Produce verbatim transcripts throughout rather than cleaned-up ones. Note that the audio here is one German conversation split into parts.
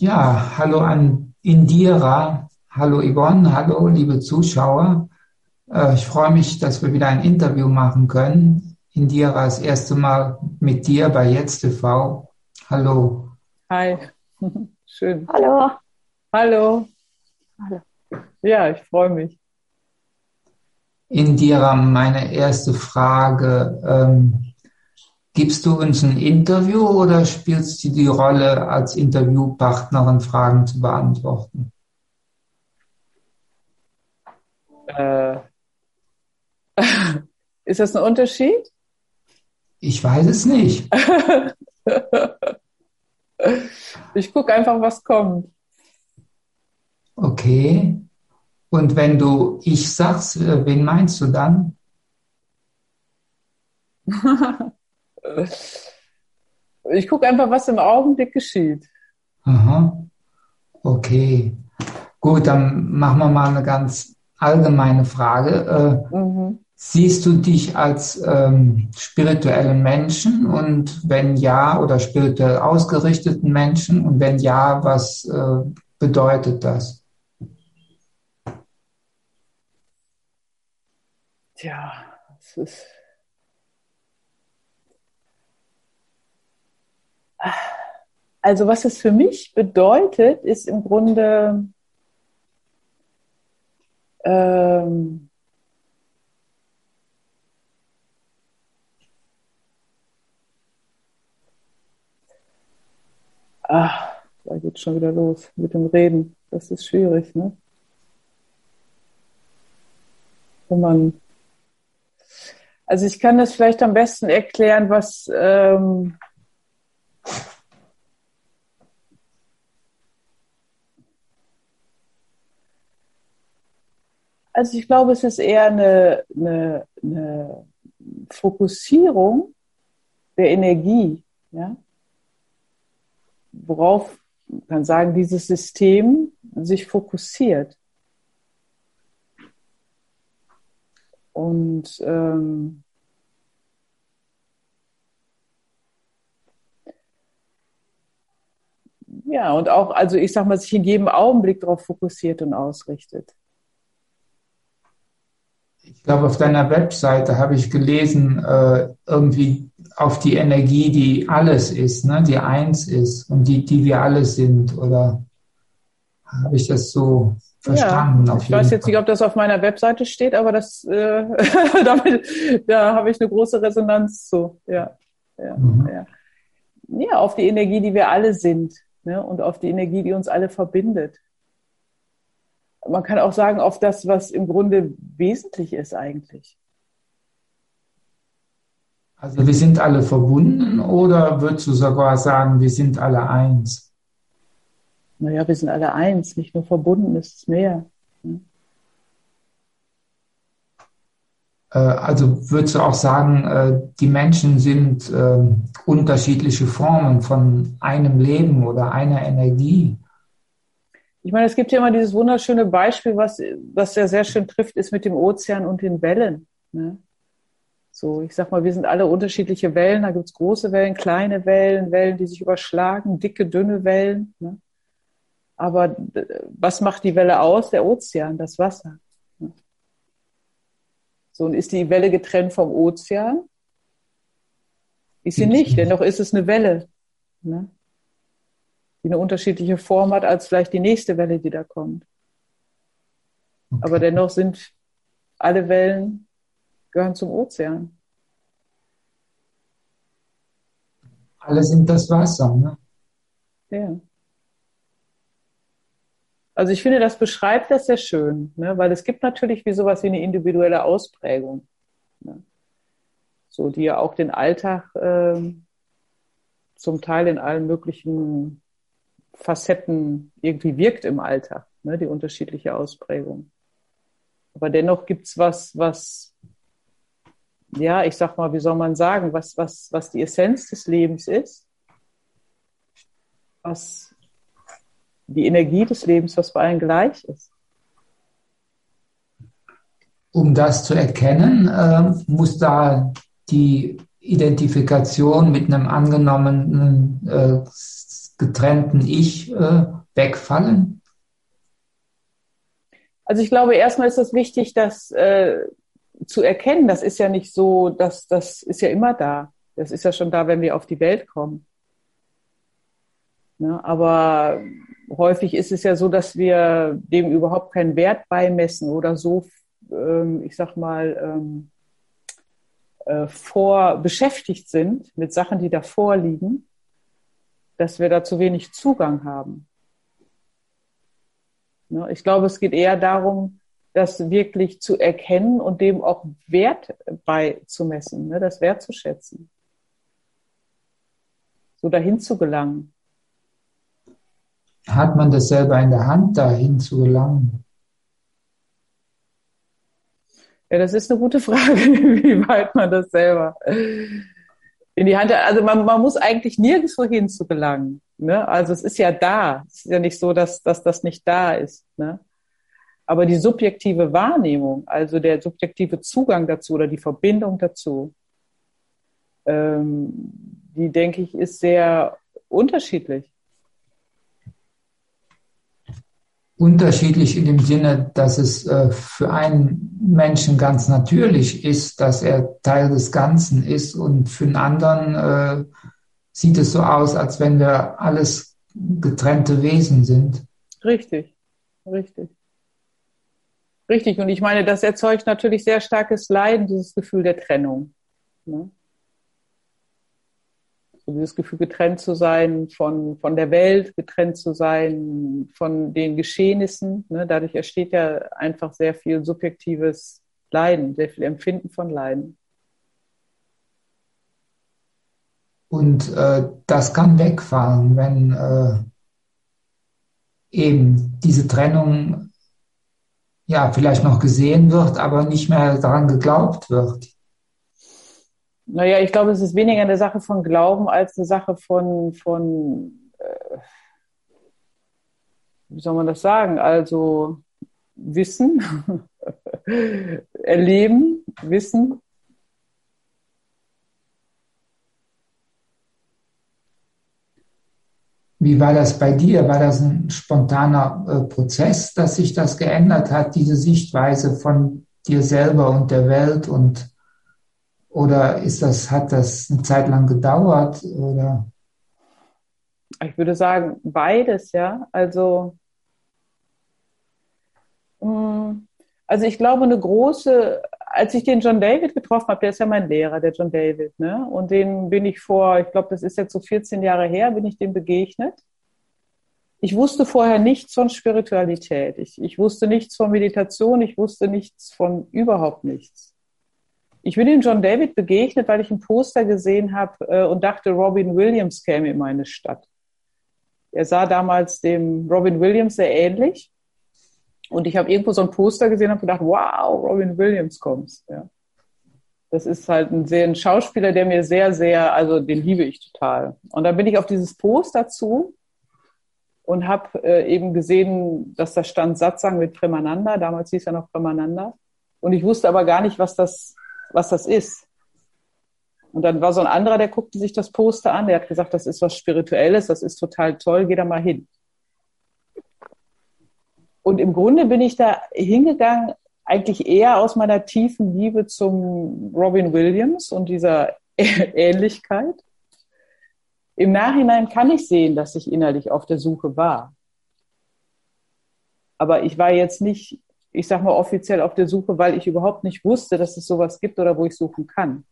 Ja, hallo an Indira, hallo Yvonne, hallo liebe Zuschauer. Äh, Ich freue mich, dass wir wieder ein Interview machen können. Indira, das erste Mal mit dir bei Jetzt T V. Hallo. Hi, schön. Hallo. Hallo. Hallo. Ja, ich freue mich. Indira, meine erste Frage. Ähm, gibst du uns ein Interview oder spielst du die Rolle als Interviewpartnerin, Fragen zu beantworten? Äh, ist das ein Unterschied? Ich weiß es nicht. Ich gucke einfach, was kommt. Okay. Und wenn du ich sagst, äh, wen meinst du dann? Ich gucke einfach, was im Augenblick geschieht. Aha. Okay. Gut, dann machen wir mal eine ganz allgemeine Frage. Äh, Mhm. siehst du dich als ähm, spirituellen Menschen und wenn ja, oder spirituell ausgerichteten Menschen und wenn ja, was äh, bedeutet das? Tja, es ist. Also, was es für mich bedeutet, ist im Grunde, ähm, ach, da geht schon wieder los mit dem Reden. Das ist schwierig, ne? Wenn man, also ich kann das vielleicht am besten erklären, was, ähm, also ich glaube, es ist eher eine, eine, eine Fokussierung der Energie, ja, worauf man kann sagen, dieses System sich fokussiert. Und ähm, ja, und auch, also ich sag mal, sich in jedem Augenblick darauf fokussiert und ausrichtet. Ich glaube, auf deiner Webseite habe ich gelesen, äh, irgendwie auf die Energie, die alles ist, ne, die eins ist und die, die wir alle sind, oder habe ich das so Ja, verstanden, auf ich weiß jeden jetzt nicht, Fall? ob das auf meiner Webseite steht, aber das, äh, damit, da habe ich eine große Resonanz zu. Ja, ja, Mhm. ja. Ja, auf die Energie, die wir alle sind, ne? Und auf die Energie, die uns alle verbindet. Man kann auch sagen, auf das, was im Grunde wesentlich ist eigentlich. Also wir sind alle verbunden oder würdest du sogar sagen, wir sind alle eins? Naja, wir sind alle eins, nicht nur verbunden, ist es mehr. Ne? Äh, also würdest du auch sagen, äh, die Menschen sind äh, unterschiedliche Formen von einem Leben oder einer Energie? Ich meine, es gibt ja immer dieses wunderschöne Beispiel, was, was ja sehr schön trifft, ist mit dem Ozean und den Wellen. Ne? So, ich sag mal, wir sind alle unterschiedliche Wellen. Da gibt es große Wellen, kleine Wellen, Wellen, die sich überschlagen, dicke, dünne Wellen. Ne? Aber was macht die Welle aus? Der Ozean, das Wasser. Ne? So, und ist die Welle getrennt vom Ozean? Ist sie Gibt's nicht, nicht. dennoch ist es eine Welle, ne? Die eine unterschiedliche Form hat als vielleicht die nächste Welle, die da kommt. Aber Okay. dennoch sind alle Wellen gehören zum Ozean. Alle sind das Wasser, ne? Ja. Also ich finde, das beschreibt das sehr schön, ne? Weil es gibt natürlich wie sowas wie eine individuelle Ausprägung, ne? So, die ja auch den Alltag ähm, zum Teil in allen möglichen Facetten irgendwie wirkt im Alltag, ne? Die unterschiedliche Ausprägung. Aber dennoch gibt's was, was, ja, ich sag mal, wie soll man sagen, was, was, was die Essenz des Lebens ist, was die Energie des Lebens, was bei allen gleich ist. Um das zu erkennen, äh, muss da die Identifikation mit einem angenommenen äh, getrennten Ich äh, wegfallen? Also ich glaube, erstmal ist es wichtig, das äh, zu erkennen. Das ist ja nicht so, dass das ist ja immer da. Das ist ja schon da, wenn wir auf die Welt kommen. Ne? Aber häufig ist es ja so, dass wir dem überhaupt keinen Wert beimessen oder so, ähm, ich sag mal, ähm, äh, vor beschäftigt sind mit Sachen, die davor liegen, dass wir da zu wenig Zugang haben. Ne? Ich glaube, es geht eher darum, das wirklich zu erkennen und dem auch Wert beizumessen, ne? Das wertzuschätzen. So dahin zu gelangen. Hat man das selber in der Hand, dahin zu gelangen? Ja, das ist eine gute Frage, wie weit man das selber in die Hand hat. Also man, man muss eigentlich nirgendwo hin zu gelangen. Ne? Also es ist ja da. Es ist ja nicht so, dass, dass das nicht da ist. Ne? Aber die subjektive Wahrnehmung, also der subjektive Zugang dazu oder die Verbindung dazu, ähm, die, denke ich, ist sehr unterschiedlich. Unterschiedlich in dem Sinne, dass es äh, für einen Menschen ganz natürlich ist, dass er Teil des Ganzen ist, und für einen anderen äh, sieht es so aus, als wenn wir alles getrennte Wesen sind. Richtig, richtig. Richtig. Und ich meine, das erzeugt natürlich sehr starkes Leiden, dieses Gefühl der Trennung. Ne? So dieses Gefühl, getrennt zu sein von, von der Welt, getrennt zu sein von den Geschehnissen. Ne? Dadurch entsteht ja einfach sehr viel subjektives Leiden, sehr viel Empfinden von Leiden. Und äh, das kann wegfallen, wenn äh, eben diese Trennung ja vielleicht noch gesehen wird, aber nicht mehr daran geglaubt wird. Naja, ich glaube, es ist weniger eine Sache von Glauben als eine Sache von, von äh, wie soll man das sagen? Also Wissen, Erleben, Wissen. Wie war das bei dir? War das ein spontaner äh, Prozess, dass sich das geändert hat, diese Sichtweise von dir selber und der Welt? Und oder ist das, hat das eine Zeit lang gedauert? Oder? Ich würde sagen, beides, ja. Also, mh, also ich glaube, eine große, als ich den John David getroffen habe, der ist ja mein Lehrer, der John David, ne? Und den bin ich vor, ich glaube, das ist jetzt so vierzehn Jahre her, bin ich dem begegnet. Ich wusste vorher nichts von Spiritualität. Ich, ich wusste nichts von Meditation. Ich wusste nichts von überhaupt nichts. Ich bin dem John David begegnet, weil ich ein Poster gesehen habe äh, und dachte, Robin Williams käme in meine Stadt. Er sah damals dem Robin Williams sehr ähnlich. Und ich habe irgendwo so ein Poster gesehen und habe gedacht, wow, Robin Williams kommt. Ja. Das ist halt ein, sehr, ein Schauspieler, der mir sehr, sehr, also den liebe ich total. Und dann bin ich auf dieses Poster zu und habe äh, eben gesehen, dass da stand Satsang mit Premananda. Damals hieß er noch Premananda. Und ich wusste aber gar nicht, was das, was das ist. Und dann war so ein anderer, der guckte sich das Poster an. Der hat gesagt, das ist was Spirituelles, das ist total toll, geh da mal hin. Und im Grunde bin ich da hingegangen, eigentlich eher aus meiner tiefen Liebe zum Robin Williams und dieser Ähnlichkeit. Im Nachhinein kann ich sehen, dass ich innerlich auf der Suche war. Aber ich war jetzt nicht, ich sag mal, offiziell auf der Suche, weil ich überhaupt nicht wusste, dass es sowas gibt oder wo ich suchen kann.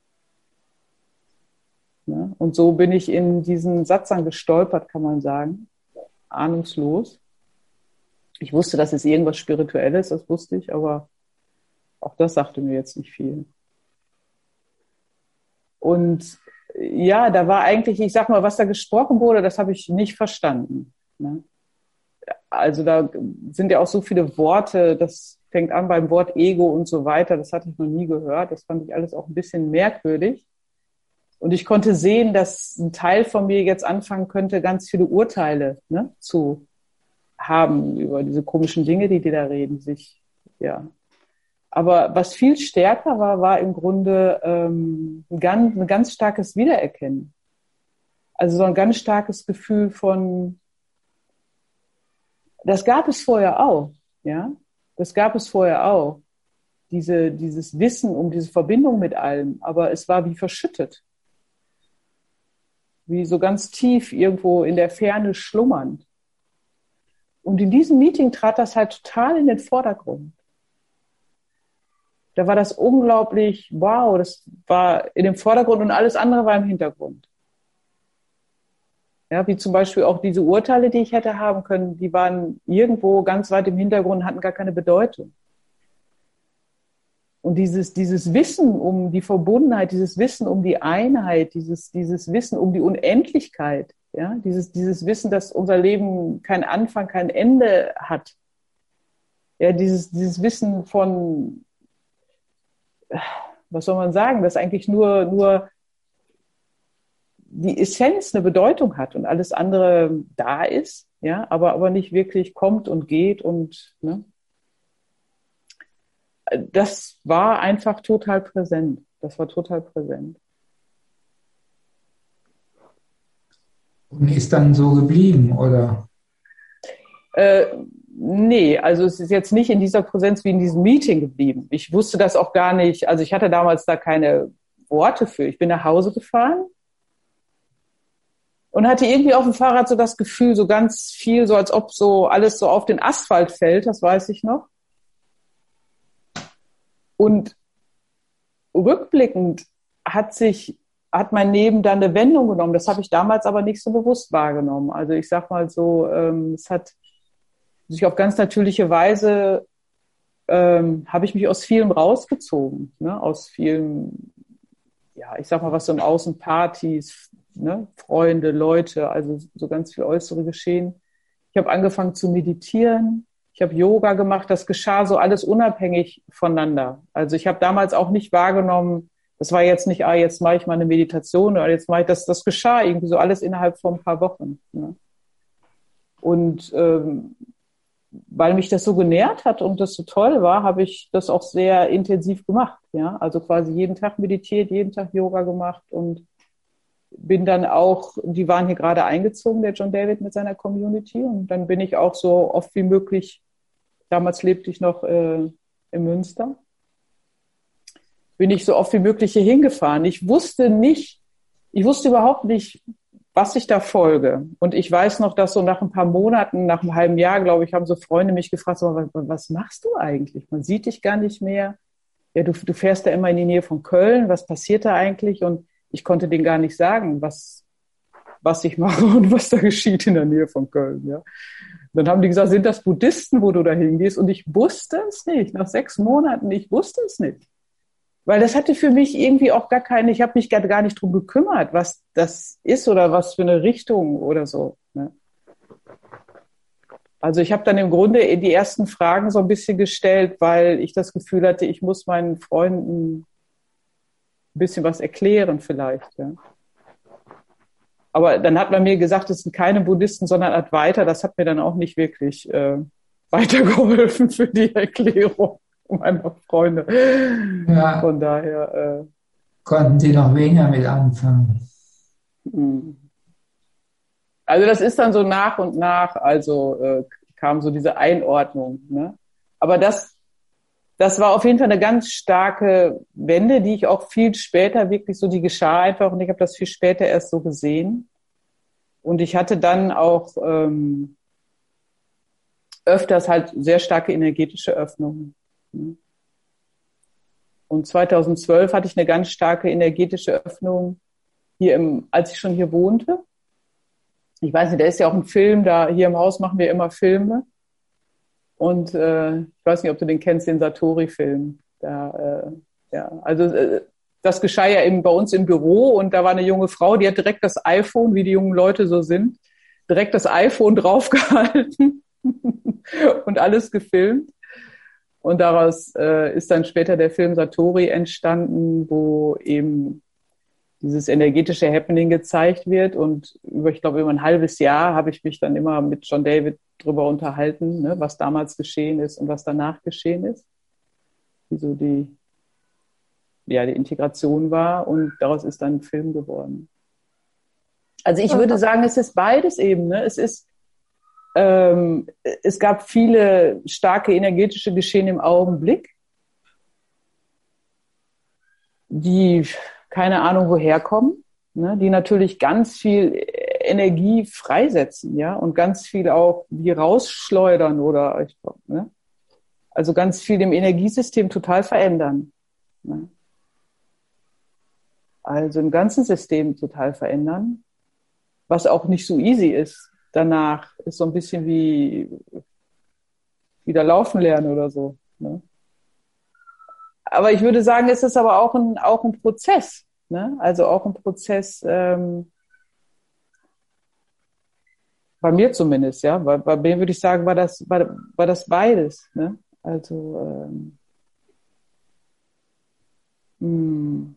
Ne? Und so bin ich in diesen Satsang gestolpert, kann man sagen. Ahnungslos. Ich wusste, dass es irgendwas Spirituelles, das wusste ich, aber auch das sagte mir jetzt nicht viel. Und ja, da war eigentlich, ich sag mal, was da gesprochen wurde, das habe ich nicht verstanden. Ne? Also da sind ja auch so viele Worte, das fängt an beim Wort Ego und so weiter, das hatte ich noch nie gehört, das fand ich alles auch ein bisschen merkwürdig. Und ich konnte sehen, dass ein Teil von mir jetzt anfangen könnte, ganz viele Urteile, ne, zu haben über diese komischen Dinge, die die da reden, sich, ja. Aber was viel stärker war, war im Grunde ähm, ein, ganz, ein ganz starkes Wiedererkennen. Also so ein ganz starkes Gefühl von, das gab es vorher auch, ja, das gab es vorher auch, diese, dieses Wissen um diese Verbindung mit allem, aber es war wie verschüttet, wie so ganz tief irgendwo in der Ferne schlummernd. Und in diesem Meeting trat das halt total in den Vordergrund. Da war das unglaublich, wow, das war in dem Vordergrund und alles andere war im Hintergrund. Ja, wie zum Beispiel auch diese Urteile, die ich hätte haben können, die waren irgendwo ganz weit im Hintergrund, hatten gar keine Bedeutung. Und dieses, dieses Wissen um die Verbundenheit, dieses Wissen um die Einheit, dieses, dieses Wissen um die Unendlichkeit, ja, dieses, dieses Wissen, dass unser Leben keinen Anfang, kein Ende hat. Ja, dieses, dieses Wissen von, was soll man sagen, dass eigentlich nur, nur die Essenz eine Bedeutung hat und alles andere da ist, ja, aber, aber nicht wirklich kommt und geht und, ne. Das war einfach total präsent. Das war total präsent. Und ist dann so geblieben, oder? Äh, nee, also es ist jetzt nicht in dieser Präsenz wie in diesem Meeting geblieben. Ich wusste das auch gar nicht. Also ich hatte damals da keine Worte für. Ich bin nach Hause gefahren und hatte irgendwie auf dem Fahrrad so das Gefühl, so ganz viel, so als ob so alles so auf den Asphalt fällt, das weiß ich noch. Und rückblickend hat sich, hat mein Leben dann eine Wendung genommen. Das habe ich damals aber nicht so bewusst wahrgenommen. Also ich sag mal so, ähm, es hat sich auf ganz natürliche Weise, ähm, habe ich mich aus vielem rausgezogen, ne? Aus vielen, ja, ich sag mal, was so im Außen Partys, ne? Freunde, Leute, also so ganz viel äußere Geschehen. Ich habe angefangen zu meditieren. Ich habe Yoga gemacht, das geschah so alles unabhängig voneinander. Also ich habe damals auch nicht wahrgenommen, das war jetzt nicht, ah, jetzt mache ich mal eine Meditation oder jetzt mache ich das, das geschah irgendwie so alles innerhalb von ein paar Wochen. Ne? Und ähm, weil mich das so genährt hat und das so toll war, habe ich das auch sehr intensiv gemacht. Ja? Also quasi jeden Tag meditiert, jeden Tag Yoga gemacht und bin dann auch, die waren hier gerade eingezogen, der John David mit seiner Community, und dann bin ich auch so oft wie möglich, damals lebte ich noch äh, in Münster, bin ich so oft wie möglich hier hingefahren. Ich wusste nicht, ich wusste überhaupt nicht, was ich da folge. Und ich weiß noch, dass so nach ein paar Monaten, nach einem halben Jahr, glaube ich, haben so Freunde mich gefragt, so, was, was machst du eigentlich? Man sieht dich gar nicht mehr. Ja, du, du fährst da immer in die Nähe von Köln. Was passiert da eigentlich? Und ich konnte denen gar nicht sagen, was, was ich mache und was da geschieht in der Nähe von Köln. Ja. Dann haben die gesagt, sind das Buddhisten, wo du da hingehst? Und ich wusste es nicht. Nach sechs Monaten, ich wusste es nicht. Weil das hatte für mich irgendwie auch gar keine, ich habe mich gar, gar nicht drum gekümmert, was das ist oder was für eine Richtung oder so. Ne? Also ich habe dann im Grunde die ersten Fragen so ein bisschen gestellt, weil ich das Gefühl hatte, ich muss meinen Freunden ein bisschen was erklären vielleicht. Ja. Aber dann hat man mir gesagt, es sind keine Buddhisten, sondern Advaita. Das hat mir dann auch nicht wirklich äh, weitergeholfen für die Erklärung meiner Freunde. Ja. Von daher... Äh, Konnten Sie noch weniger mit anfangen? Also das ist dann so nach und nach, also äh, kam so diese Einordnung. Ne? Aber das, das war auf jeden Fall eine ganz starke Wende, die ich auch viel später wirklich so, die geschah einfach und ich habe das viel später erst so gesehen. Und ich hatte dann auch ähm, öfters halt sehr starke energetische Öffnungen. Ne? Und zweitausendzwölf hatte ich eine ganz starke energetische Öffnung hier im, als ich schon hier wohnte. Ich weiß nicht, da ist ja auch ein Film, da hier im Haus machen wir immer Filme. Und äh, ich weiß nicht, ob du den kennst, den Satori-Film. Da, äh, ja, also äh, das geschah ja eben bei uns im Büro und da war eine junge Frau, die hat direkt das iPhone, wie die jungen Leute so sind, direkt das iPhone draufgehalten und alles gefilmt. Und daraus äh, ist dann später der Film Satori entstanden, wo eben dieses energetische Happening gezeigt wird. Und über, ich glaube, über ein halbes Jahr habe ich mich dann immer mit John David drüber unterhalten, ne, was damals geschehen ist und was danach geschehen ist. Wie so die, ja, die Integration war. Und daraus ist dann ein Film geworden. Also ich würde sagen, es ist beides eben. Ne? Es ist, ähm, es gab viele starke energetische Geschehen im Augenblick, die keine Ahnung woher kommen, ne? Die natürlich ganz viel Energie freisetzen, ja, und ganz viel auch die rausschleudern oder, ich glaub, ne? Also ganz viel im Energiesystem total verändern. Ne? Also im ganzen System total verändern, was auch nicht so easy ist. Danach ist so ein bisschen wie wieder laufen lernen oder so. Ne? Aber ich würde sagen, es ist aber auch ein, auch ein Prozess. Ne? Also auch ein Prozess, ähm, bei mir zumindest, ja. Bei, bei mir würde ich sagen, war das, war, war das beides. Ne? Also ähm, mh,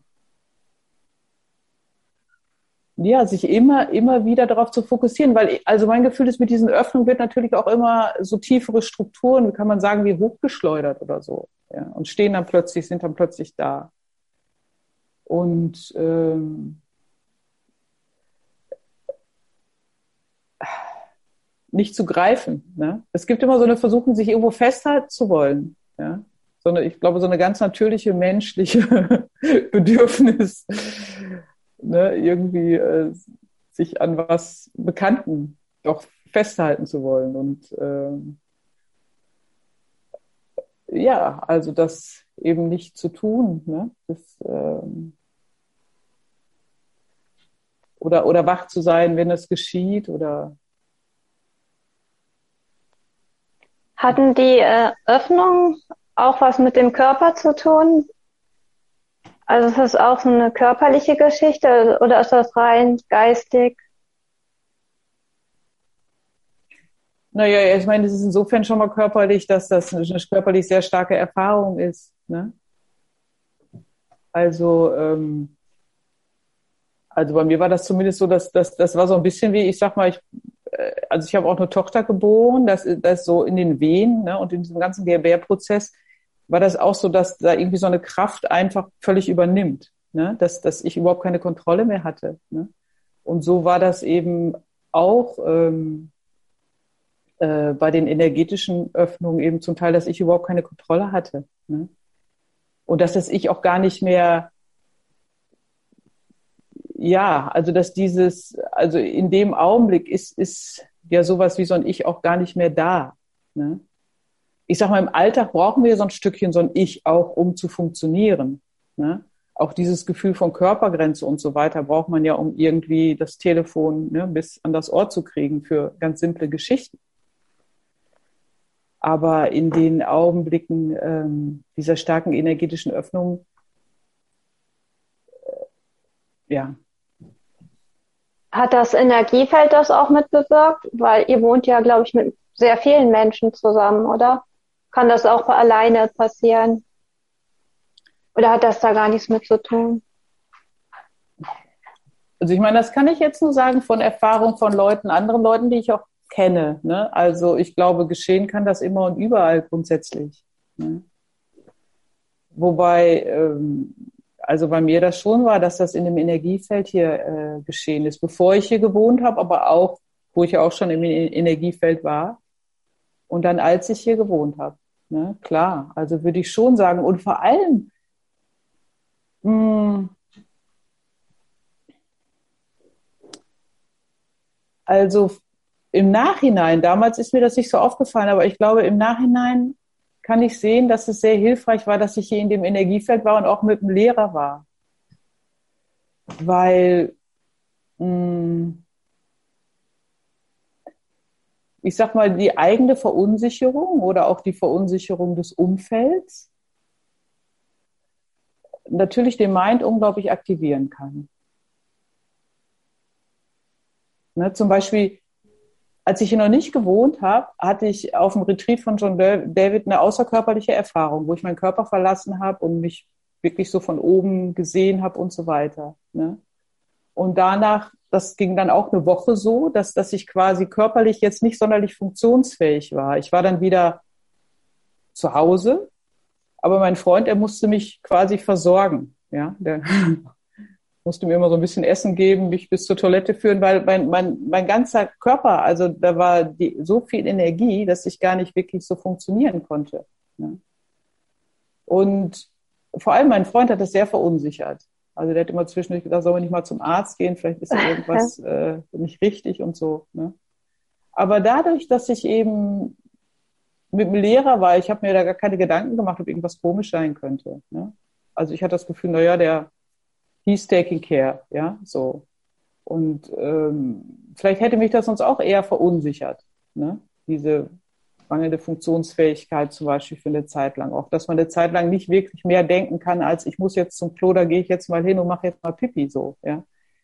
ja, sich immer, immer wieder darauf zu fokussieren, weil also mein Gefühl ist, mit diesen Öffnungen wird natürlich auch immer so tiefere Strukturen, wie kann man sagen, wie hochgeschleudert oder so. Ja? Und stehen dann plötzlich, sind dann plötzlich da. Und ähm, nicht zu greifen. Ne? Es gibt immer so eine Versuchung, sich irgendwo festhalten zu wollen. Ja? So eine, ich glaube, so eine ganz natürliche menschliche Bedürfnis, ne? Irgendwie äh, sich an was Bekannten doch festhalten zu wollen. Und ähm, ja, also das eben nicht zu tun. Ne? Das, ähm, oder, oder wach zu sein, wenn es geschieht, oder Hatten die äh, Öffnungen auch was mit dem Körper zu tun? Also ist das auch so eine körperliche Geschichte oder ist das rein geistig? naja, ich meine, das ist insofern schon mal körperlich, dass das eine körperlich sehr starke Erfahrung ist. Ne? Also, ähm, also bei mir war das zumindest so, dass das, das war so ein bisschen wie, ich sag mal, ich, äh, also ich habe auch eine Tochter geboren, das, das so in den Wehen, ne, und in diesem ganzen Gebärprozess war das auch so, dass da irgendwie so eine Kraft einfach völlig übernimmt, ne, dass, dass ich überhaupt keine Kontrolle mehr hatte. Ne? Und so war das eben auch ähm, äh, bei den energetischen Öffnungen eben zum Teil, dass ich überhaupt keine Kontrolle hatte. Ne? Und dass das ich auch gar nicht mehr, ja, also dass dieses, also in dem Augenblick ist, ist ja sowas wie so ein Ich auch gar nicht mehr da. Ne? Ich sag mal, im Alltag brauchen wir so ein Stückchen so ein Ich auch, um zu funktionieren. Ne? Auch dieses Gefühl von Körpergrenze und so weiter braucht man ja, um irgendwie das Telefon, ne, bis an das Ohr zu kriegen für ganz simple Geschichten. Aber in den Augenblicken ähm, dieser starken energetischen Öffnung, äh, ja. Hat das Energiefeld das auch mitbewirkt? Weil ihr wohnt ja, glaube ich, mit sehr vielen Menschen zusammen, oder? Kann das auch alleine passieren? Oder hat das da gar nichts mit zu tun? Also ich meine, das kann ich jetzt nur sagen von Erfahrung von Leuten, anderen Leuten, die ich auch kenne. Ne? Also ich glaube, geschehen kann das immer und überall grundsätzlich. Ne? Wobei, ähm, also bei mir das schon war, dass das in dem Energiefeld hier äh, geschehen ist, bevor ich hier gewohnt habe, aber auch, wo ich ja auch schon im Energiefeld war und dann, als ich hier gewohnt habe. Ne? Klar, also würde ich schon sagen. Und vor allem, mh, also im Nachhinein, damals ist mir das nicht so aufgefallen, aber ich glaube, im Nachhinein kann ich sehen, dass es sehr hilfreich war, dass ich hier in dem Energiefeld war und auch mit dem Lehrer war. Weil, mh, ich sag mal, die eigene Verunsicherung oder auch die Verunsicherung des Umfelds natürlich den Mind unglaublich aktivieren kann. Ne, zum Beispiel, als ich hier noch nicht gewohnt habe, hatte ich auf dem Retreat von John David eine außerkörperliche Erfahrung, wo ich meinen Körper verlassen habe und mich wirklich so von oben gesehen habe und so weiter. Ne? Und danach, das ging dann auch eine Woche so, dass, dass ich quasi körperlich jetzt nicht sonderlich funktionsfähig war. Ich war dann wieder zu Hause, aber mein Freund, er musste mich quasi versorgen. Ja? Der, musste mir immer so ein bisschen Essen geben, mich bis zur Toilette führen, weil mein, mein, mein ganzer Körper, also da war die, so viel Energie, dass ich gar nicht wirklich so funktionieren konnte. Ne? Und vor allem mein Freund hat das sehr verunsichert. Also der hat immer zwischendurch gesagt, sollen wir nicht mal zum Arzt gehen, vielleicht ist da irgendwas äh, nicht richtig und so. Ne? Aber dadurch, dass ich eben mit dem Lehrer war, ich habe mir da gar keine Gedanken gemacht, ob irgendwas komisch sein könnte. Ne? Also ich hatte das Gefühl, naja, der he's taking care, ja, so. Und ähm, vielleicht hätte mich das sonst auch eher verunsichert, ne? Diese mangelnde Funktionsfähigkeit zum Beispiel für eine Zeit lang. Auch, dass man eine Zeit lang nicht wirklich mehr denken kann, als ich muss jetzt zum Klo, da gehe ich jetzt mal hin und mache jetzt mal Pipi, so, ja.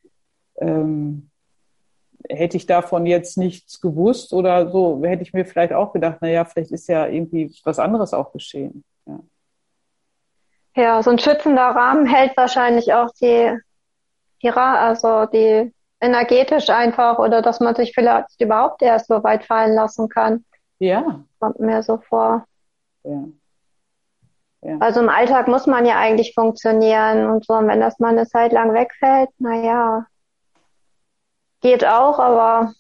Ähm, hätte ich davon jetzt nichts gewusst oder so, hätte ich mir vielleicht auch gedacht, naja, vielleicht ist ja irgendwie was anderes auch geschehen, ja. Ja, so ein schützender Rahmen hält wahrscheinlich auch die, die, Ra- also die energetisch einfach oder dass man sich vielleicht überhaupt erst so weit fallen lassen kann. Ja. Kommt mir so vor. Ja. Ja. Also im Alltag muss man ja eigentlich funktionieren und so. Und wenn das mal eine Zeit lang wegfällt, naja, geht auch, aber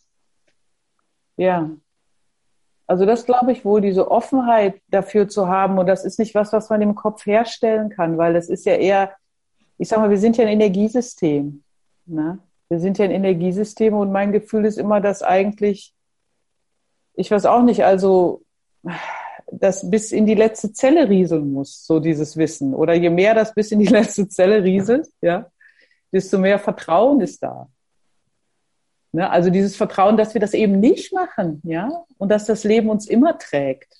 Ja. Also das glaube ich wohl, diese Offenheit dafür zu haben. Und das ist nicht was, was man im Kopf herstellen kann, weil das ist ja eher, ich sag mal, wir sind ja ein Energiesystem. Ne? Wir sind ja ein Energiesystem und mein Gefühl ist immer, dass eigentlich, ich weiß auch nicht, also das bis in die letzte Zelle rieseln muss, so dieses Wissen. Oder je mehr das bis in die letzte Zelle rieselt, ja, desto mehr Vertrauen ist da. Ne? Also dieses Vertrauen, dass wir das eben nicht machen, ja, und dass das Leben uns immer trägt.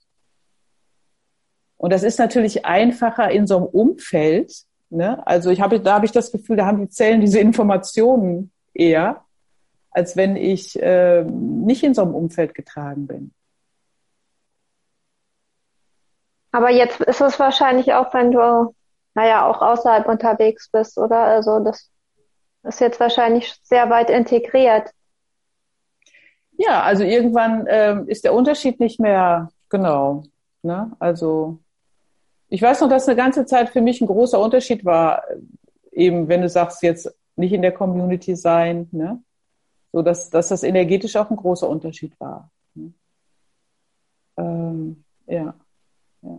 Und das ist natürlich einfacher in so einem Umfeld. Ne? Also ich habe, da habe ich das Gefühl, da haben die Zellen diese Informationen eher, als wenn ich äh, nicht in so einem Umfeld getragen bin. aber jetzt ist es wahrscheinlich auch, wenn du, naja, auch außerhalb unterwegs bist, oder? Also das ist jetzt wahrscheinlich sehr weit integriert. Ja, also irgendwann ähm, ist der Unterschied nicht mehr genau. Ne? Also ich weiß noch, dass eine ganze Zeit für mich ein großer Unterschied war, eben wenn du sagst, jetzt nicht in der Community sein, ne? So dass, dass das energetisch auch ein großer Unterschied war. Ne? Ähm, ja, ja.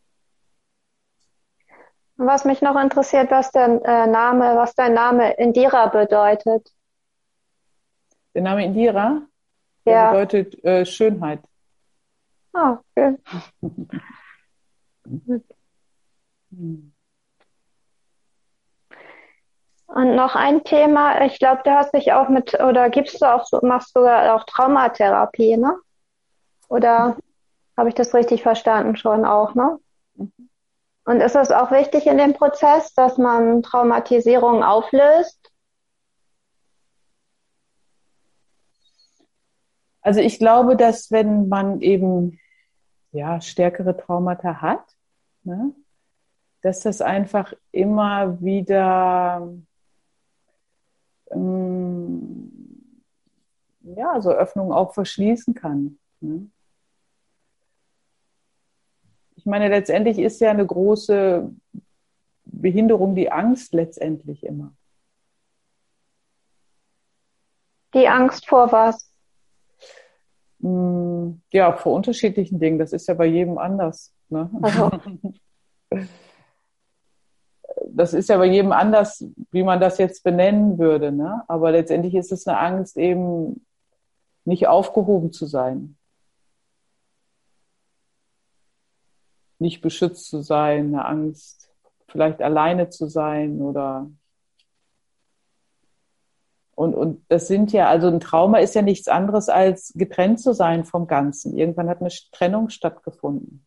Was mich noch interessiert, was der äh, Name, was dein Name Indira bedeutet. Der Name Indira, der Ja. bedeutet äh, Schönheit. Ah, schön. Und noch ein Thema, ich glaube, du hast dich auch mit, oder gibst du auch, so- machst sogar auch Traumatherapie, ne? Oder habe ich das richtig verstanden schon auch, ne? Und ist es auch wichtig in dem Prozess, dass man Traumatisierung auflöst? Also ich glaube, dass wenn man eben ja stärkere Traumata hat, ne, dass das einfach immer wieder ähm, ja so Öffnungen auch verschließen kann. Ne? Ich meine, letztendlich ist ja eine große Behinderung die Angst letztendlich immer. Die Angst vor was? Ja, vor unterschiedlichen Dingen. Das ist ja bei jedem anders. Ne? Also, Das ist ja bei jedem anders, wie man das jetzt benennen würde. Ne? Aber letztendlich ist es eine Angst, eben nicht aufgehoben zu sein. Nicht beschützt zu sein, eine Angst, vielleicht alleine zu sein oder Und, und das sind ja, also ein Trauma ist ja nichts anderes als getrennt zu sein vom Ganzen. Irgendwann hat eine Trennung stattgefunden.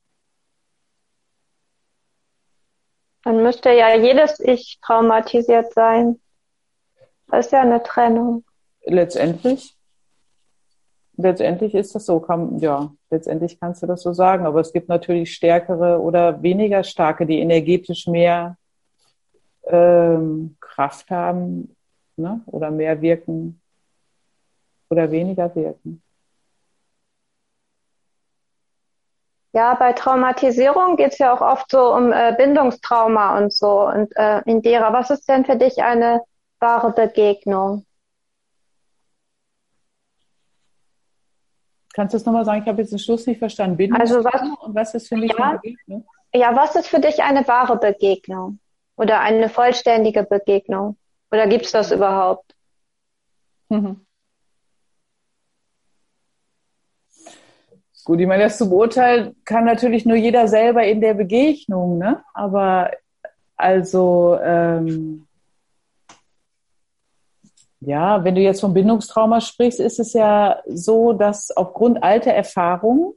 dann müsste ja jedes Ich traumatisiert sein. Das ist ja eine Trennung. Letztendlich, letztendlich ist das so, kann, ja, letztendlich kannst du das so sagen. Aber es gibt natürlich stärkere oder weniger starke, die energetisch mehr ähm, Kraft haben, ne? Oder mehr wirken oder weniger wirken. Ja, bei Traumatisierung geht es ja auch oft so um äh, Bindungstrauma und so. Und äh, Indira, was ist denn für dich eine wahre Begegnung? Kannst du das nochmal sagen? Ich habe jetzt den Schluss nicht verstanden. Also was, Bindungstrauma und was ist für mich ja, eine Begegnung? ja, was ist für dich eine wahre Begegnung? Oder eine vollständige Begegnung? Oder gibt es das überhaupt? Mhm. Gut, ich meine, das zu beurteilen kann natürlich nur jeder selber in der Begegnung, ne? Aber also, ähm, ja, wenn du jetzt vom Bindungstrauma sprichst, ist es ja so, dass aufgrund alter Erfahrungen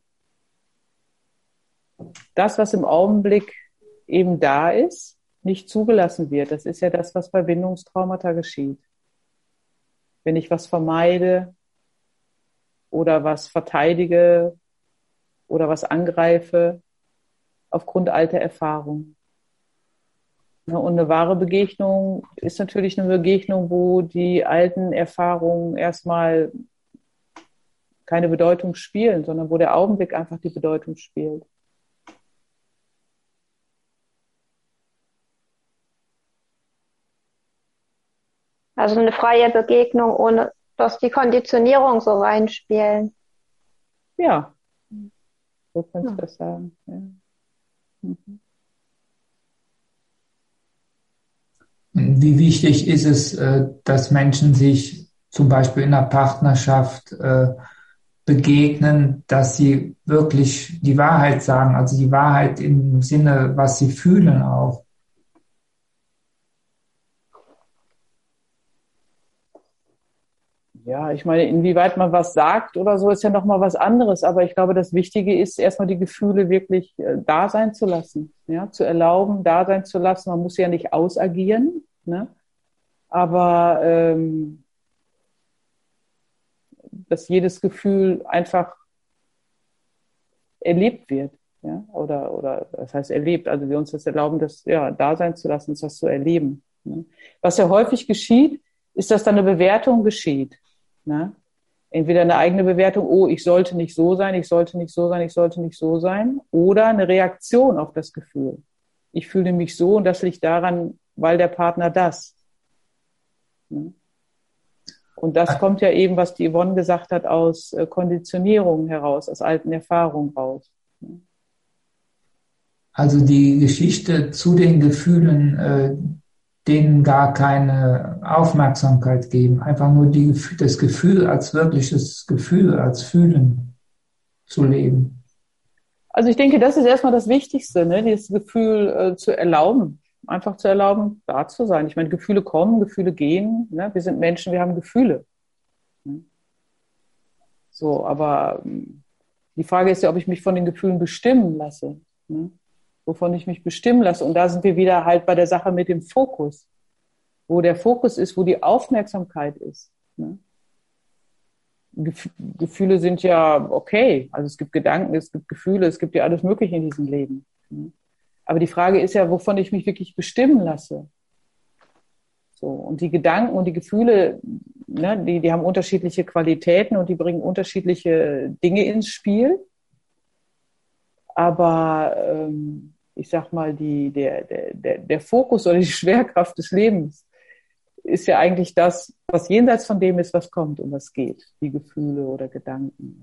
das, was im Augenblick eben da ist, nicht zugelassen wird. Das ist ja das, was bei Bindungstraumata geschieht. Wenn ich was vermeide oder was verteidige oder was angreife aufgrund alter Erfahrung. Und eine wahre Begegnung ist natürlich eine Begegnung, wo die alten Erfahrungen erstmal keine Bedeutung spielen, sondern wo der Augenblick einfach die Bedeutung spielt. Also eine freie Begegnung, ohne dass die Konditionierung so reinspielen. Ja, so kannst du das sagen. Ja. Mhm. Wie wichtig ist es, dass Menschen sich zum Beispiel in einer Partnerschaft begegnen, dass sie wirklich die Wahrheit sagen, also die Wahrheit im Sinne, was sie fühlen auch? Ja, ich meine, inwieweit man was sagt oder so, ist ja nochmal was anderes. Aber ich glaube, das Wichtige ist, erstmal die Gefühle wirklich äh, da sein zu lassen, ja, zu erlauben, da sein zu lassen. Man muss ja nicht ausagieren, ne? Aber ähm, dass jedes Gefühl einfach erlebt wird, ja, oder, oder das heißt erlebt, also wir uns das erlauben, das ja da sein zu lassen, das zu erleben. Ne? Was ja häufig geschieht, ist, dass dann eine Bewertung geschieht. Ne? Entweder eine eigene Bewertung, oh, ich sollte nicht so sein, ich sollte nicht so sein, ich sollte nicht so sein, oder eine Reaktion auf das Gefühl. Ich fühle mich so und das liegt daran, weil der Partner das. Ne? Und das kommt ja eben, was die Yvonne gesagt hat, aus Konditionierung heraus, aus alten Erfahrungen raus. Also die Geschichte zu den Gefühlen, äh, denen gar keine Aufmerksamkeit geben, einfach nur die, das Gefühl als wirkliches Gefühl, als Fühlen zu leben. Also ich denke, das ist erstmal das Wichtigste, ne? Dieses Gefühl äh, zu erlauben, einfach zu erlauben, da zu sein. Ich meine, Gefühle kommen, Gefühle gehen. Ne? Wir sind Menschen, wir haben Gefühle. Ne? So, aber ähm, die Frage ist ja, ob ich mich von den Gefühlen bestimmen lasse. Ne? Wovon ich mich bestimmen lasse. Und da sind wir wieder halt bei der Sache mit dem Fokus. Wo der Fokus ist, wo die Aufmerksamkeit ist. Ne? Gefühle sind ja okay. Also es gibt Gedanken, es gibt Gefühle, es gibt ja alles Mögliche in diesem Leben. Aber die Frage ist ja, wovon ich mich wirklich bestimmen lasse. So, und die Gedanken und die Gefühle, ne, die, die haben unterschiedliche Qualitäten und die bringen unterschiedliche Dinge ins Spiel. Aber ähm, ich sag mal, die, der, der, der Fokus oder die Schwerkraft des Lebens ist ja eigentlich das, was jenseits von dem ist, was kommt und was geht. Die Gefühle oder Gedanken.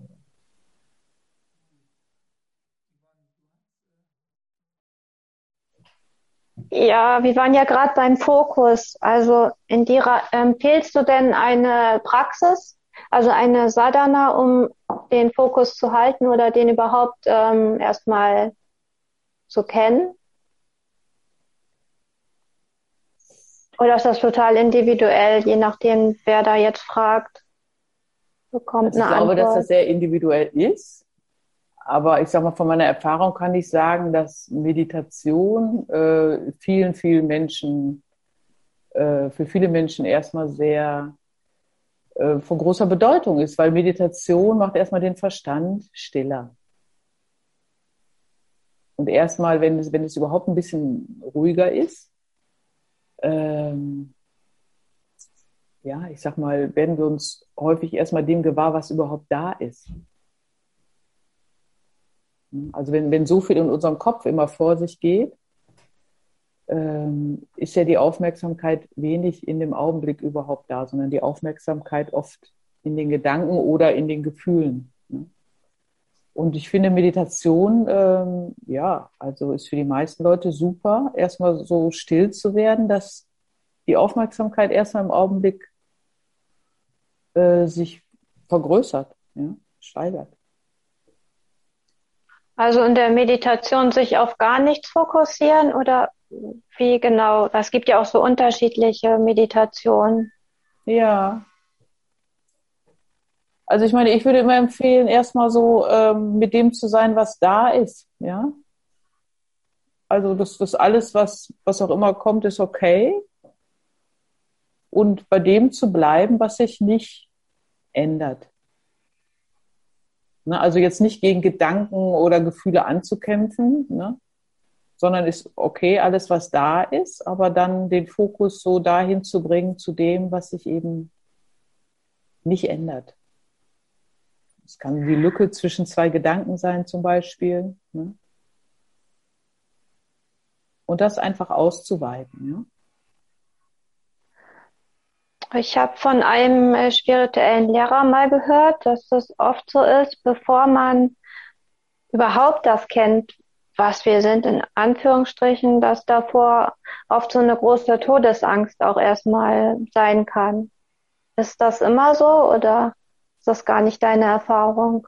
Ja, wir waren ja gerade beim Fokus. Also Indira, empfiehlst du denn eine Praxis, also eine Sadhana, um den Fokus zu halten oder den überhaupt ähm, erstmal zu kennen? Oder ist das total individuell, je nachdem, wer da jetzt fragt, bekommt also eine ich glaube, Antwort? dass das sehr individuell ist. Aber ich sage mal, von meiner Erfahrung kann ich sagen, dass Meditation äh, vielen, vielen Menschen, äh, für viele Menschen erstmal sehr äh, von großer Bedeutung ist, weil Meditation macht erstmal den Verstand stiller. Und erstmal, wenn es, wenn es überhaupt ein bisschen ruhiger ist, ähm, ja, ich sag mal, werden wir uns häufig erstmal dem gewahr, was überhaupt da ist. Also wenn, wenn so viel in unserem Kopf immer vor sich geht, ähm, ist ja die Aufmerksamkeit wenig in dem Augenblick überhaupt da, sondern die Aufmerksamkeit oft in den Gedanken oder in den Gefühlen. Ne? Und ich finde Meditation, ähm, ja, also ist für die meisten Leute super, erstmal so still zu werden, dass die Aufmerksamkeit erstmal im Augenblick äh, sich vergrößert, ja, steigert. Also in der Meditation sich auf gar nichts fokussieren oder wie genau? Es gibt ja auch so unterschiedliche Meditationen. Ja. Also ich meine, ich würde immer empfehlen, erstmal so ähm, mit dem zu sein, was da ist, ja. Also das, das alles, was, was auch immer kommt, ist okay. Und bei dem zu bleiben, was sich nicht ändert. Ne? Also jetzt nicht gegen Gedanken oder Gefühle anzukämpfen, ne? Sondern ist okay, alles, was da ist, aber dann den Fokus so dahin zu bringen, zu dem, was sich eben nicht ändert. Es kann die Lücke zwischen zwei Gedanken sein zum Beispiel. Ne? Und das einfach auszuweiten. Ja? Ich habe von einem äh, spirituellen Lehrer mal gehört, dass das oft so ist, bevor man überhaupt das kennt, was wir sind, in Anführungsstrichen, dass davor oft so eine große Todesangst auch erstmal sein kann. Ist das immer so oder ist das gar nicht deine Erfahrung?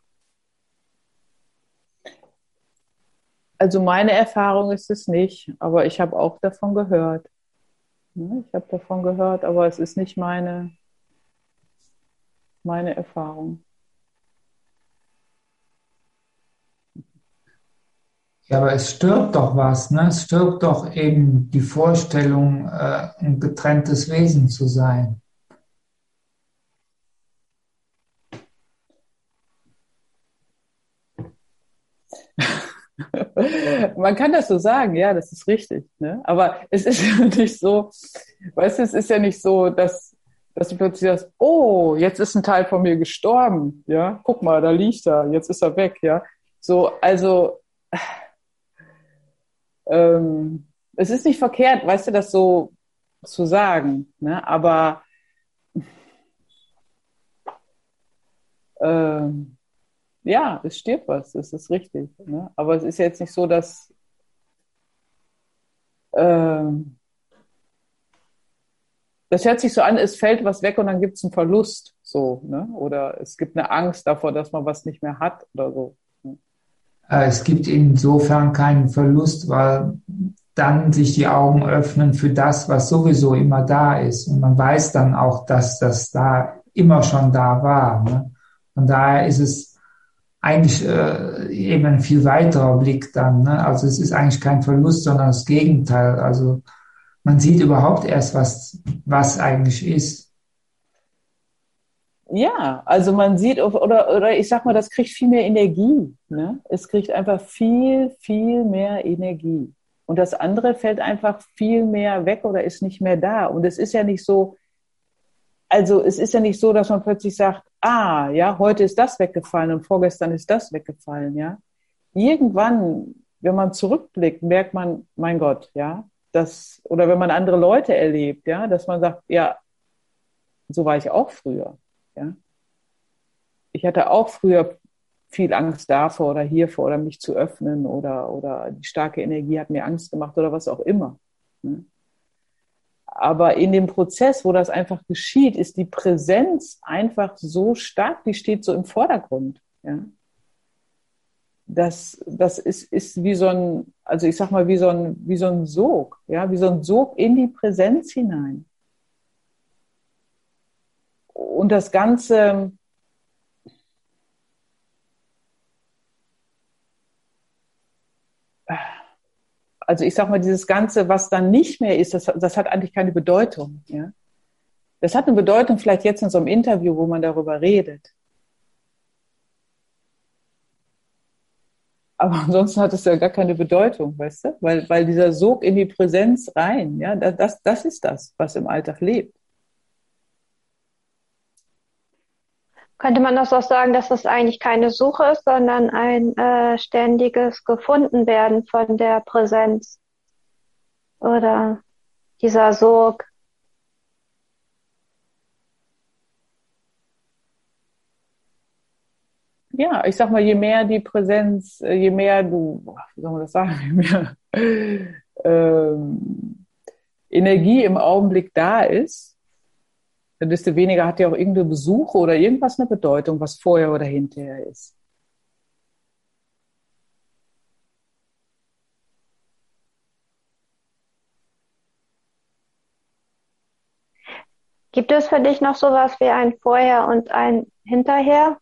Also meine Erfahrung ist es nicht, aber ich habe auch davon gehört. Ich habe davon gehört, aber es ist nicht meine, meine Erfahrung. Ja, aber es stirbt doch was, ne? Es stirbt doch eben die Vorstellung, äh, ein getrenntes Wesen zu sein. Man kann das so sagen, ja, das ist richtig. Ne? Aber es ist ja nicht so, weißt du, es ist ja nicht so, dass, dass du plötzlich sagst, oh, jetzt ist ein Teil von mir gestorben, ja, guck mal, da liegt er, jetzt ist er weg, ja. So, also ähm, es ist nicht verkehrt, weißt du, das so zu sagen, ne? Aber ähm, ja, es stirbt was, das ist richtig. Ne? Aber es ist jetzt nicht so, dass ähm, das hört sich so an, es fällt was weg und dann gibt es einen Verlust, so, ne? Oder es gibt eine Angst davor, dass man was nicht mehr hat oder so. Ne? Es gibt insofern keinen Verlust, weil dann sich die Augen öffnen für das, was sowieso immer da ist. Und man weiß dann auch, dass das da immer schon da war. Ne? Von daher ist es eigentlich äh, eben ein viel weiterer Blick dann. Ne? Also es ist eigentlich kein Verlust, sondern das Gegenteil. Also man sieht überhaupt erst, was, was eigentlich ist. Ja, also man sieht, oder, oder ich sag mal, das kriegt viel mehr Energie. Ne? Es kriegt einfach viel, viel mehr Energie. Und das andere fällt einfach viel mehr weg oder ist nicht mehr da. Und es ist ja nicht so, also es ist ja nicht so, dass man plötzlich sagt, ah, ja, heute ist das weggefallen und vorgestern ist das weggefallen, ja. Irgendwann, wenn man zurückblickt, merkt man, mein Gott, ja, das, oder wenn man andere Leute erlebt, ja, dass man sagt, ja, so war ich auch früher, ja. Ich hatte auch früher viel Angst davor oder hiervor oder mich zu öffnen oder, oder die starke Energie hat mir Angst gemacht oder was auch immer. Ne? Aber in dem Prozess, wo das einfach geschieht, ist die Präsenz einfach so stark, die steht so im Vordergrund. Ja? Das, das ist, ist wie so ein, also ich sag mal, wie so ein, wie so ein Sog, ja? Wie so ein Sog in die Präsenz hinein. Und das Ganze also ich sag mal, dieses Ganze, was dann nicht mehr ist, das, das hat eigentlich keine Bedeutung. Ja? Das hat eine Bedeutung vielleicht jetzt in so einem Interview, wo man darüber redet. Aber ansonsten hat es ja gar keine Bedeutung, weißt du? Weil, weil dieser Sog in die Präsenz rein, ja, das, das ist das, was im Alltag lebt. Könnte man das auch sagen, dass das eigentlich keine Suche ist, sondern ein äh, ständiges Gefundenwerden von der Präsenz oder dieser Sog? Ja, ich sag mal, je mehr die Präsenz, je mehr du, wie soll man das sagen, je mehr ähm, Energie im Augenblick da ist, desto weniger hat ja auch irgendeine Besuche oder irgendwas eine Bedeutung, was vorher oder hinterher ist. Gibt es für dich noch sowas wie ein Vorher und ein Hinterher?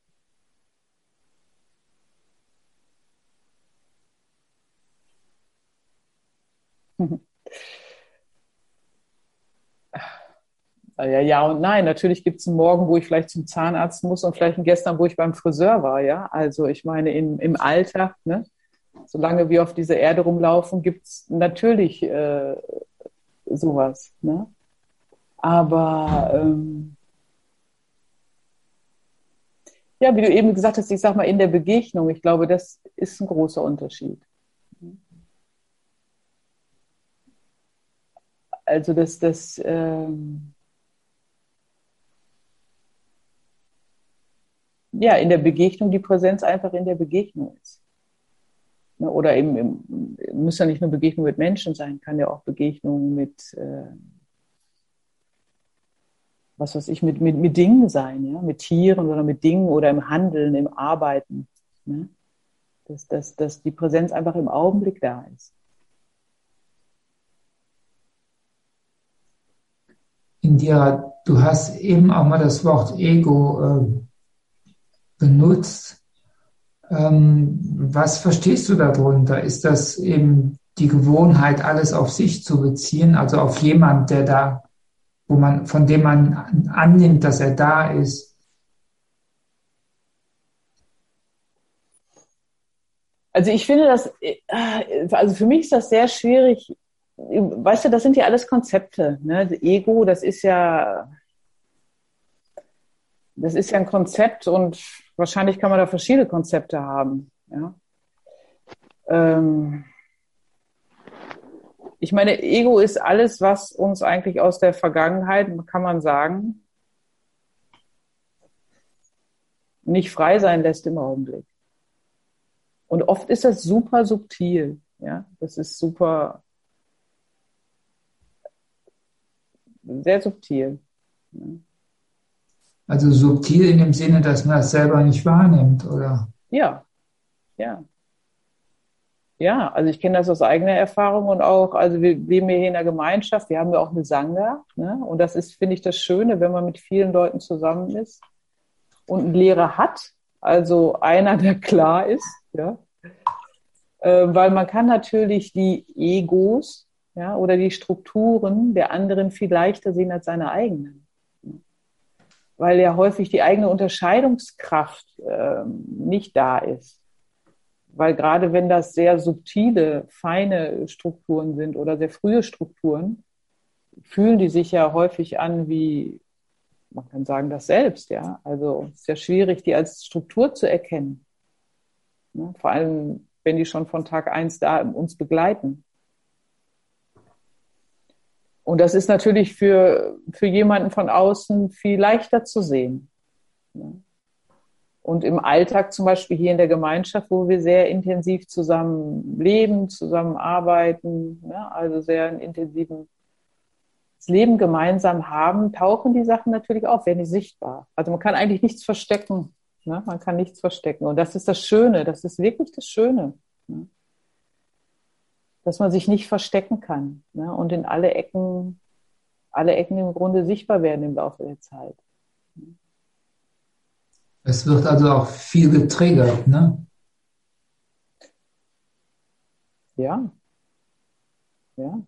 Ja, ja und nein. Natürlich gibt es einen Morgen, wo ich vielleicht zum Zahnarzt muss und vielleicht einen gestern, wo ich beim Friseur war. Ja, also ich meine, in, im Alltag, ne, solange wir auf dieser Erde rumlaufen, gibt es natürlich äh, sowas. Ne? Aber ähm, ja, wie du eben gesagt hast, ich sag mal, in der Begegnung, ich glaube, das ist ein großer Unterschied. Also dass das ähm, ja, in der Begegnung die Präsenz einfach in der Begegnung ist. Oder eben, im, muss ja nicht nur Begegnung mit Menschen sein, kann ja auch Begegnung mit, äh, was weiß ich, mit, mit, mit Dingen sein, ja, mit Tieren oder mit Dingen oder im Handeln, im Arbeiten. Ne? Dass, dass, dass die Präsenz einfach im Augenblick da ist. Indira, du hast eben auch mal das Wort Ego äh, benutzt. Ähm, was verstehst du darunter? Ist das eben die Gewohnheit, alles auf sich zu beziehen, also auf jemand, der da, wo man, von dem man annimmt, dass er da ist? Also ich finde das, also für mich ist das sehr schwierig. Weißt du, das sind ja alles Konzepte. Ne? Das Ego, das ist ja, das ist ja ein Konzept und wahrscheinlich kann man da verschiedene Konzepte haben. Ja? Ähm, ich meine, Ego ist alles, was uns eigentlich aus der Vergangenheit, kann man sagen, nicht frei sein lässt im Augenblick. Und oft ist das super subtil. Ja? Das ist super, sehr subtil. Ja? Also subtil in dem Sinne, dass man das selber nicht wahrnimmt, oder? Ja, ja. Ja, also ich kenne das aus eigener Erfahrung und auch, also wir leben hier in der Gemeinschaft, wir haben ja auch eine Sangha, ne? Und das ist, finde ich, das Schöne, wenn man mit vielen Leuten zusammen ist und einen Lehrer hat, also einer, der klar ist, ja, äh, weil man kann natürlich die Egos, ja, oder die Strukturen der anderen viel leichter sehen als seine eigenen, weil ja häufig die eigene Unterscheidungskraft äh, nicht da ist. Weil gerade wenn das sehr subtile, feine Strukturen sind oder sehr frühe Strukturen, fühlen die sich ja häufig an wie, man kann sagen, das Selbst. Ja? Also es ist ja schwierig, die als Struktur zu erkennen. Ne? Vor allem, wenn die schon von Tag eins da uns begleiten. Und das ist natürlich für, für jemanden von außen viel leichter zu sehen. Ne? Und im Alltag zum Beispiel hier in der Gemeinschaft, wo wir sehr intensiv zusammen leben, zusammen arbeiten, ne, also sehr ein intensives Leben gemeinsam haben, tauchen die Sachen natürlich auf, werden die sichtbar. Also man kann eigentlich nichts verstecken. Ne? Man kann nichts verstecken. Und das ist das Schöne, das ist wirklich das Schöne. Ne? Dass man sich nicht verstecken kann. Ne? Und in alle Ecken, alle Ecken im Grunde sichtbar werden im Laufe der Zeit. Es wird also auch viel getriggert, ne? Ja. Ja.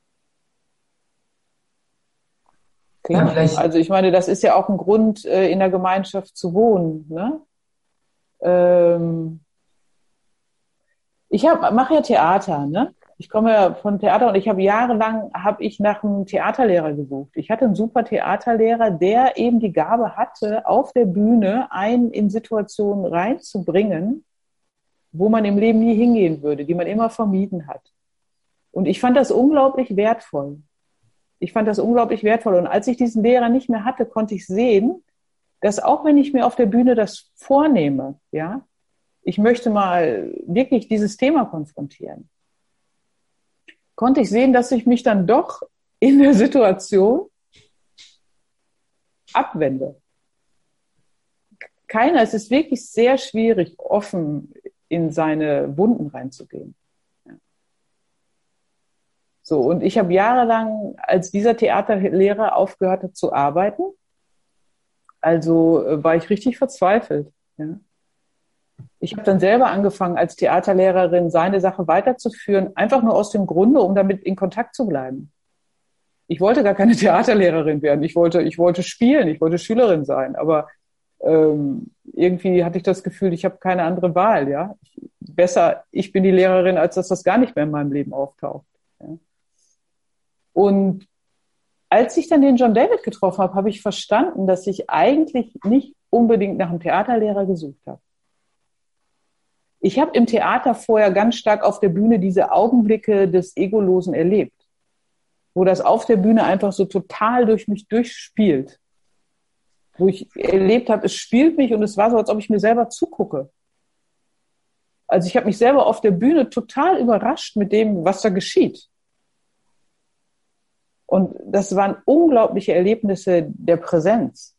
Klar. Ja, also ich meine, das ist ja auch ein Grund, in der Gemeinschaft zu wohnen. Ne? Ähm ich mache ja Theater, ne? Ich komme ja von Theater und ich habe jahrelang habe ich nach einem Theaterlehrer gesucht. Ich hatte einen super Theaterlehrer, der eben die Gabe hatte, auf der Bühne einen in Situationen reinzubringen, wo man im Leben nie hingehen würde, die man immer vermieden hat. Und ich fand das unglaublich wertvoll. Ich fand das unglaublich wertvoll. Und als ich diesen Lehrer nicht mehr hatte, konnte ich sehen, dass auch wenn ich mir auf der Bühne das vornehme, ja, ich möchte mal wirklich dieses Thema konfrontieren, konnte ich sehen, dass ich mich dann doch in der Situation abwende. Keiner, es ist wirklich sehr schwierig, offen in seine Wunden reinzugehen. Ja. So, und ich habe jahrelang, als dieser Theaterlehrer aufgehört hat zu arbeiten, also äh, war ich richtig verzweifelt. Ja. Ich habe dann selber angefangen, als Theaterlehrerin seine Sache weiterzuführen, einfach nur aus dem Grunde, um damit in Kontakt zu bleiben. Ich wollte gar keine Theaterlehrerin werden. Ich wollte, ich wollte spielen, ich wollte Schülerin sein, aber ähm, irgendwie hatte ich das Gefühl, ich habe keine andere Wahl. Ja, ich, besser, ich bin die Lehrerin, als dass das gar nicht mehr in meinem Leben auftaucht. Ja. Und als ich dann den John David getroffen habe, habe ich verstanden, dass ich eigentlich nicht unbedingt nach einem Theaterlehrer gesucht habe. Ich habe im Theater vorher ganz stark auf der Bühne diese Augenblicke des Egolosen erlebt, wo das auf der Bühne einfach so total durch mich durchspielt. Wo ich erlebt habe, es spielt mich und es war so, als ob ich mir selber zugucke. Also ich habe mich selber auf der Bühne total überrascht mit dem, was da geschieht. Und das waren unglaubliche Erlebnisse der Präsenz.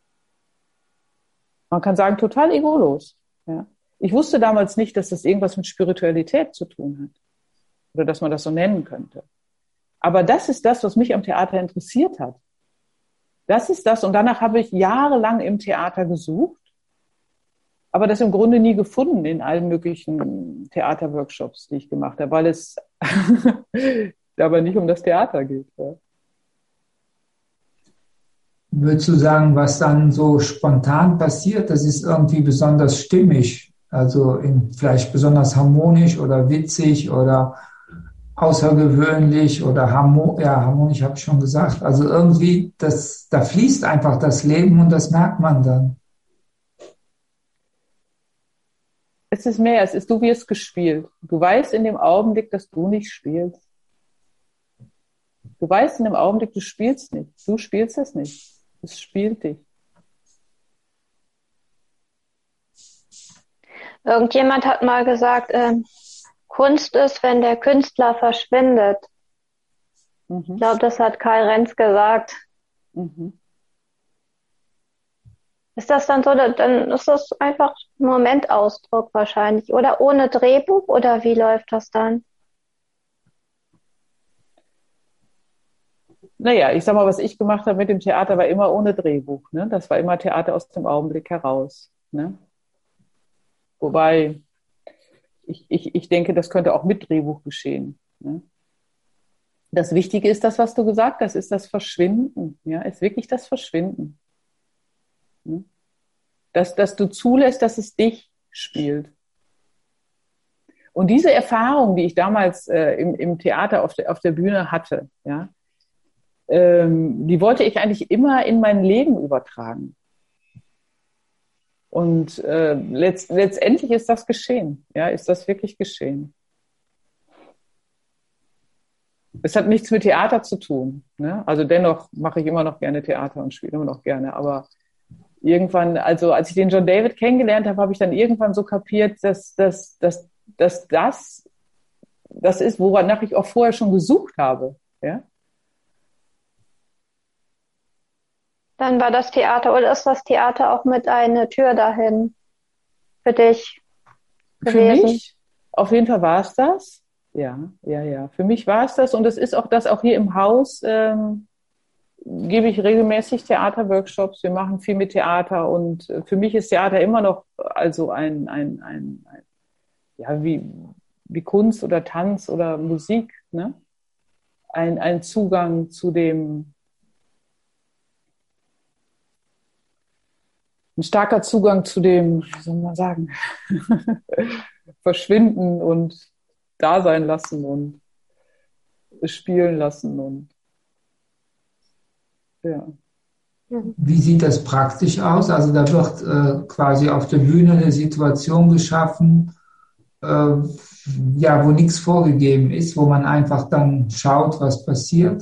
Man kann sagen, total egolos. Ja. Ich wusste damals nicht, dass das irgendwas mit Spiritualität zu tun hat. Oder dass man das so nennen könnte. Aber das ist das, was mich am Theater interessiert hat. Das ist das. Und danach habe ich jahrelang im Theater gesucht, aber das im Grunde nie gefunden in allen möglichen Theaterworkshops, die ich gemacht habe, weil es dabei nicht um das Theater geht. Ja. Würdest du sagen, was dann so spontan passiert, das ist irgendwie besonders stimmig? Also in, vielleicht besonders harmonisch oder witzig oder außergewöhnlich oder harmo ja, harmonisch habe ich schon gesagt. Also irgendwie, das, da fließt einfach das Leben und das merkt man dann. Es ist mehr, es ist, du wirst gespielt. Du weißt in dem Augenblick, dass du nicht spielst. Du weißt in dem Augenblick, du spielst nicht. Du spielst es nicht. Es spielt dich. Irgendjemand hat mal gesagt, äh, Kunst ist, wenn der Künstler verschwindet. Mhm. Ich glaube, das hat Kai Renz gesagt. Mhm. Ist das dann so, dann ist das einfach ein Momentausdruck wahrscheinlich. Oder ohne Drehbuch, oder wie läuft das dann? Naja, ich sag mal, was ich gemacht habe mit dem Theater, war immer ohne Drehbuch. Ne? Das war immer Theater aus dem Augenblick heraus. Ne? Wobei, ich, ich, ich denke, das könnte auch mit Drehbuch geschehen. Ne? Das Wichtige ist das, was du gesagt hast, ist das Verschwinden. Ja, ist wirklich das Verschwinden. Ne? Dass, dass du zulässt, dass es dich spielt. Und diese Erfahrung, die ich damals äh, im, im Theater auf der, auf der Bühne hatte, ja, ähm, die wollte ich eigentlich immer in mein Leben übertragen. Und äh, letzt, letztendlich ist das geschehen. Ja, ist das wirklich geschehen. Es hat nichts mit Theater zu tun. Ne? Also dennoch mache ich immer noch gerne Theater und spiele immer noch gerne. Aber irgendwann, also als ich den John David kennengelernt habe, habe ich dann irgendwann so kapiert, dass, dass, dass, dass das das ist, woranach ich auch vorher schon gesucht habe. Ja? Dann war das Theater, oder ist das Theater auch mit einer Tür dahin für dich gewesen? Für mich, auf jeden Fall war es das. Ja, ja, ja. Für mich war es das. Und es ist auch das, auch hier im Haus ähm, gebe ich regelmäßig Theaterworkshops. Wir machen viel mit Theater. Und für mich ist Theater immer noch also ein, ein, ein, ein ja, wie, wie Kunst oder Tanz oder Musik, ne? Ein, ein Zugang zu dem, ein starker Zugang zu dem, wie soll man sagen, Verschwinden und da sein lassen und spielen lassen und ja. Wie sieht das praktisch aus? Also da wird äh, quasi auf der Bühne eine Situation geschaffen, äh, ja, wo nichts vorgegeben ist, wo man einfach dann schaut, was passiert.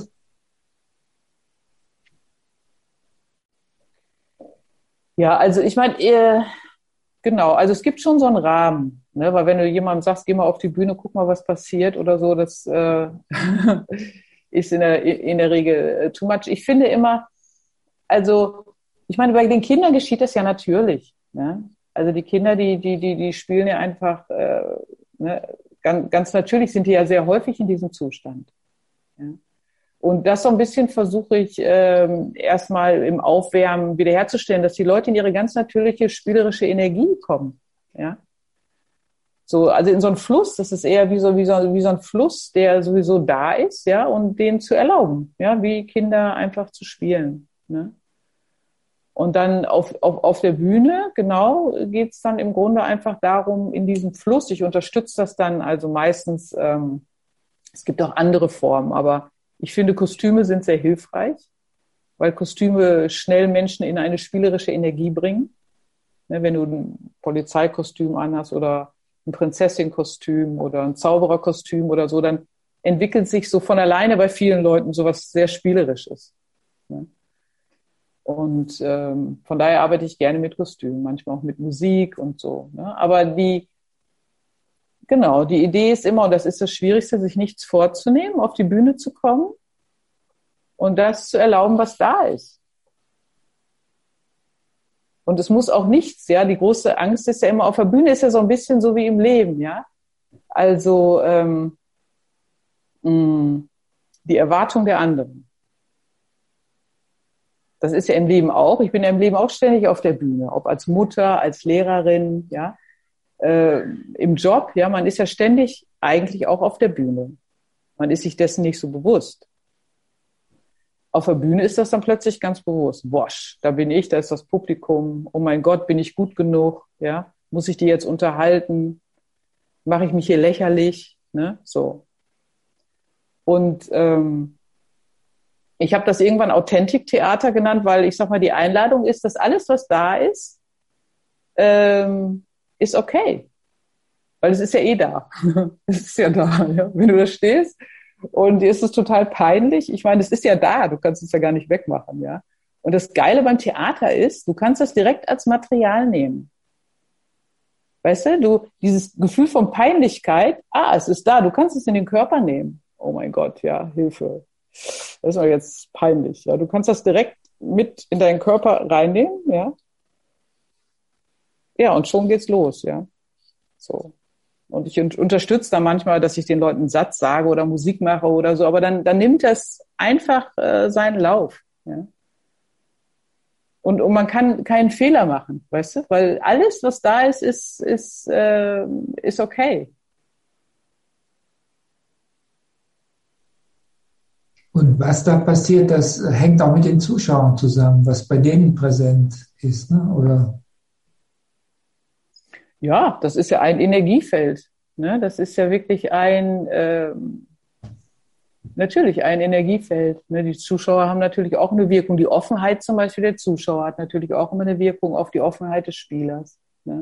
Ja, also ich meine, äh, genau, also es gibt schon so einen Rahmen, ne? Weil wenn du jemandem sagst, geh mal auf die Bühne, guck mal, was passiert oder so, das äh, ist in der, in der Regel too much. Ich finde immer, also, ich meine, bei den Kindern geschieht das ja natürlich. Ne? Also die Kinder, die, die, die, die spielen ja einfach, äh, ne? ganz, ganz natürlich sind die ja sehr häufig in diesem Zustand. Ja? Und das so ein bisschen versuche ich ähm, erstmal im Aufwärmen wiederherzustellen, dass die Leute in ihre ganz natürliche spielerische Energie kommen. Ja? So, also in so einen Fluss, das ist eher wie so, wie so, wie so ein Fluss, der sowieso da ist, ja, und den zu erlauben, ja, wie Kinder einfach zu spielen. Ne? Und dann auf, auf, auf der Bühne, genau, geht es dann im Grunde einfach darum, in diesem Fluss, ich unterstütze das dann also meistens, ähm, es gibt auch andere Formen, aber ich finde, Kostüme sind sehr hilfreich, weil Kostüme schnell Menschen in eine spielerische Energie bringen. Ne, wenn du ein Polizeikostüm anhast oder ein Prinzessin-Kostüm oder ein Zaubererkostüm oder so, dann entwickelt sich so von alleine bei vielen Leuten sowas sehr Spielerisches. Ne? Und ähm, von daher arbeite ich gerne mit Kostümen, manchmal auch mit Musik und so. Ne? Aber die, genau, die Idee ist immer, und das ist das Schwierigste, sich nichts vorzunehmen, auf die Bühne zu kommen und das zu erlauben, was da ist. Und es muss auch nichts, ja, die große Angst ist ja immer, auf der Bühne ist ja so ein bisschen so wie im Leben, ja. Also ähm, mh, die Erwartung der anderen. Das ist ja im Leben auch. Ich bin ja im Leben auch ständig auf der Bühne, ob als Mutter, als Lehrerin, ja, äh, im Job, ja, man ist ja ständig eigentlich auch auf der Bühne. Man ist sich dessen nicht so bewusst. Auf der Bühne ist das dann plötzlich ganz bewusst. Wosch, da bin ich, da ist das Publikum. Oh mein Gott, bin ich gut genug? Ja, muss ich die jetzt unterhalten? Mache ich mich hier lächerlich? Ne, so. Und ähm, ich habe das irgendwann Authentiktheater genannt, weil ich sag mal, die Einladung ist, dass alles, was da ist, ähm, ist okay. Weil es ist ja eh da. Es ist ja da. Ja? Wenn du da stehst und dir ist es total peinlich. Ich meine, es ist ja da. Du kannst es ja gar nicht wegmachen. Ja. Und das Geile beim Theater ist, du kannst das direkt als Material nehmen. Weißt du, du, dieses Gefühl von Peinlichkeit, ah, es ist da. Du kannst es in den Körper nehmen. Oh mein Gott, ja, Hilfe. Das ist aber jetzt peinlich. Ja. Du kannst das direkt mit in deinen Körper reinnehmen, ja. Ja, und schon geht's los, ja. So. Und ich un- unterstütze da manchmal, dass ich den Leuten einen Satz sage oder Musik mache oder so, aber dann, dann nimmt das einfach äh, seinen Lauf, ja. Und, und man kann keinen Fehler machen, weißt du, weil alles, was da ist, ist, ist, äh, ist okay. Und was da passiert, das hängt auch mit den Zuschauern zusammen, was bei denen präsent ist, ne? Oder? Ja, das ist ja ein Energiefeld. Ne? Das ist ja wirklich ein, ähm, natürlich ein Energiefeld. Ne? Die Zuschauer haben natürlich auch eine Wirkung. Die Offenheit zum Beispiel der Zuschauer hat natürlich auch immer eine Wirkung auf die Offenheit des Spielers. Ne?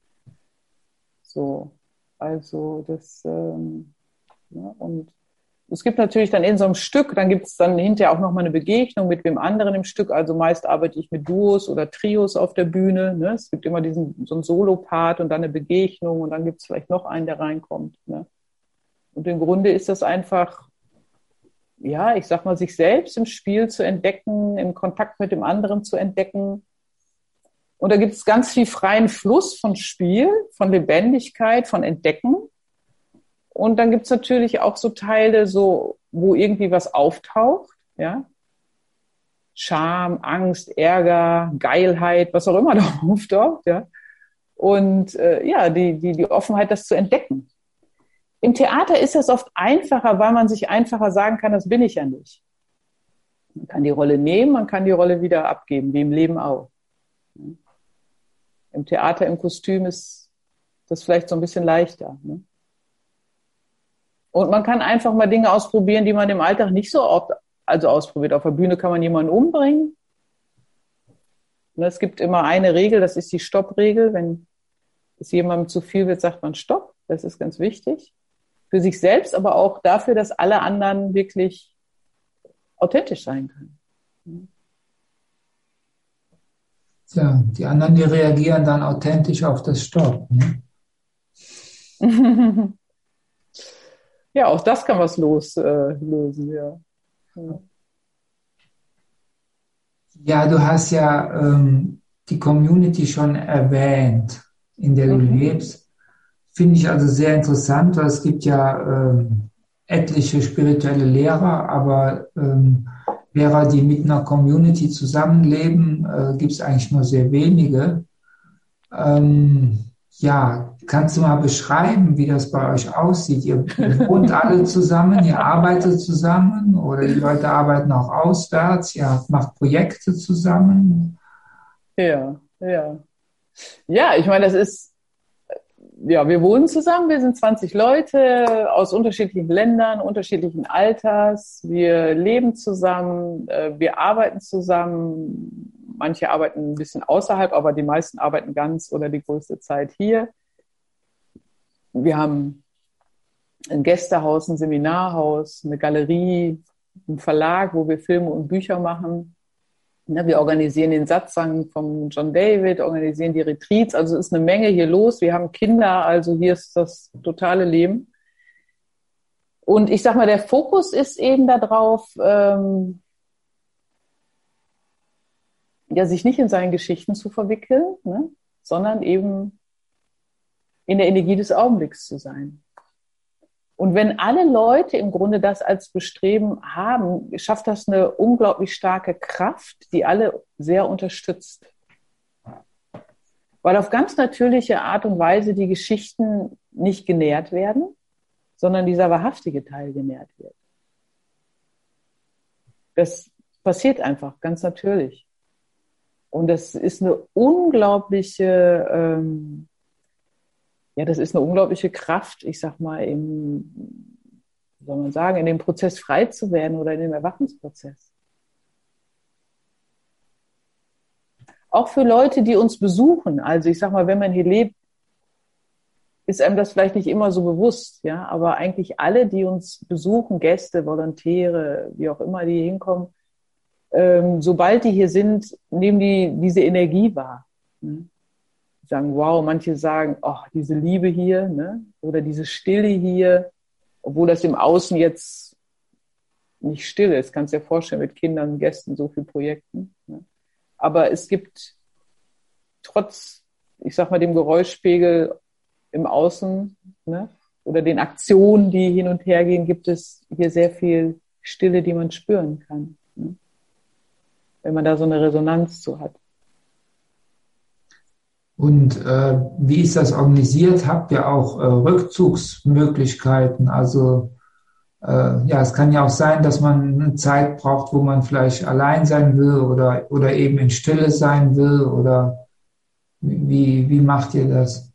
So, also das, ähm, ja, und es gibt natürlich dann in so einem Stück, dann gibt es dann hinterher auch nochmal eine Begegnung mit wem anderen im Stück. Also meist arbeite ich mit Duos oder Trios auf der Bühne. Ne? Es gibt immer diesen so einen Solo-Part und dann eine Begegnung und dann gibt es vielleicht noch einen, der reinkommt. Ne? Und im Grunde ist das einfach, ja, ich sag mal, sich selbst im Spiel zu entdecken, im Kontakt mit dem anderen zu entdecken. Und da gibt es ganz viel freien Fluss von Spiel, von Lebendigkeit, von Entdecken. Und dann gibt's natürlich auch so Teile, so, wo irgendwie was auftaucht, ja. Scham, Angst, Ärger, Geilheit, was auch immer da auftaucht, ja. Und äh, ja, die, die, die Offenheit, das zu entdecken. Im Theater ist das oft einfacher, weil man sich einfacher sagen kann, das bin ich ja nicht. Man kann die Rolle nehmen, man kann die Rolle wieder abgeben, wie im Leben auch. Im Theater, im Kostüm ist das vielleicht so ein bisschen leichter, ne? Und man kann einfach mal Dinge ausprobieren, die man im Alltag nicht so oft also ausprobiert. Auf der Bühne kann man jemanden umbringen. Es gibt immer eine Regel, das ist die Stoppregel. Wenn es jemandem zu viel wird, sagt man Stopp. Das ist ganz wichtig. Für sich selbst, aber auch dafür, dass alle anderen wirklich authentisch sein können. Ja, die anderen, die reagieren dann authentisch auf das Stopp. Ne? Ja, auch das kann was loslösen, ja. ja. Ja, du hast ja ähm, die Community schon erwähnt, in der du mhm. lebst. Finde ich also sehr interessant, weil es gibt ja ähm, etliche spirituelle Lehrer, aber ähm, Lehrer, die mit einer Community zusammenleben, äh, gibt es eigentlich nur sehr wenige. Ähm, ja, kannst du mal beschreiben, wie das bei euch aussieht? Ihr, ihr wohnt alle zusammen, ihr arbeitet zusammen oder die Leute arbeiten auch auswärts, ihr macht Projekte zusammen? Ja, ja. Ja, ich meine, das ist, ja, wir wohnen zusammen, wir sind zwanzig Leute aus unterschiedlichen Ländern, unterschiedlichen Alters, wir leben zusammen, wir arbeiten zusammen. Manche arbeiten ein bisschen außerhalb, aber die meisten arbeiten ganz oder die größte Zeit hier. Wir haben ein Gästehaus, ein Seminarhaus, eine Galerie, einen Verlag, wo wir Filme und Bücher machen. Wir organisieren den Satsang von John David, organisieren die Retreats. Also es ist eine Menge hier los. Wir haben Kinder, also hier ist das totale Leben. Und ich sag mal, der Fokus ist eben darauf, ähm, ja, sich nicht in seinen Geschichten zu verwickeln, ne, sondern eben in der Energie des Augenblicks zu sein. Und wenn alle Leute im Grunde das als Bestreben haben, schafft das eine unglaublich starke Kraft, die alle sehr unterstützt. Weil auf ganz natürliche Art und Weise die Geschichten nicht genährt werden, sondern dieser wahrhaftige Teil genährt wird. Das passiert einfach ganz natürlich. Und das ist eine unglaubliche, ähm, ja, das ist eine unglaubliche Kraft, ich sag mal, im, wie soll man sagen, in dem Prozess frei zu werden oder in dem Erwachungsprozess. Auch für Leute, die uns besuchen. Also ich sag mal, wenn man hier lebt, ist einem das vielleicht nicht immer so bewusst, ja, aber eigentlich alle, die uns besuchen, Gäste, Volontäre, wie auch immer, die hier hinkommen, Ähm, sobald die hier sind, nehmen die diese Energie wahr. Ne? Die sagen, wow, manche sagen, oh, diese Liebe hier, ne? Oder diese Stille hier, obwohl das im Außen jetzt nicht still ist. Kannst dir vorstellen, mit Kindern, Gästen, so vielen Projekten. Ne? Aber es gibt trotz, ich sag mal, dem Geräuschpegel im Außen, ne? Oder den Aktionen, die hin und her gehen, gibt es hier sehr viel Stille, die man spüren kann. Ne? Wenn man da so eine Resonanz zu hat. Und äh, wie ist das organisiert? Habt ihr auch äh, Rückzugsmöglichkeiten? Also äh, ja, es kann ja auch sein, dass man eine Zeit braucht, wo man vielleicht allein sein will oder, oder eben in Stille sein will. Oder wie, wie macht ihr das?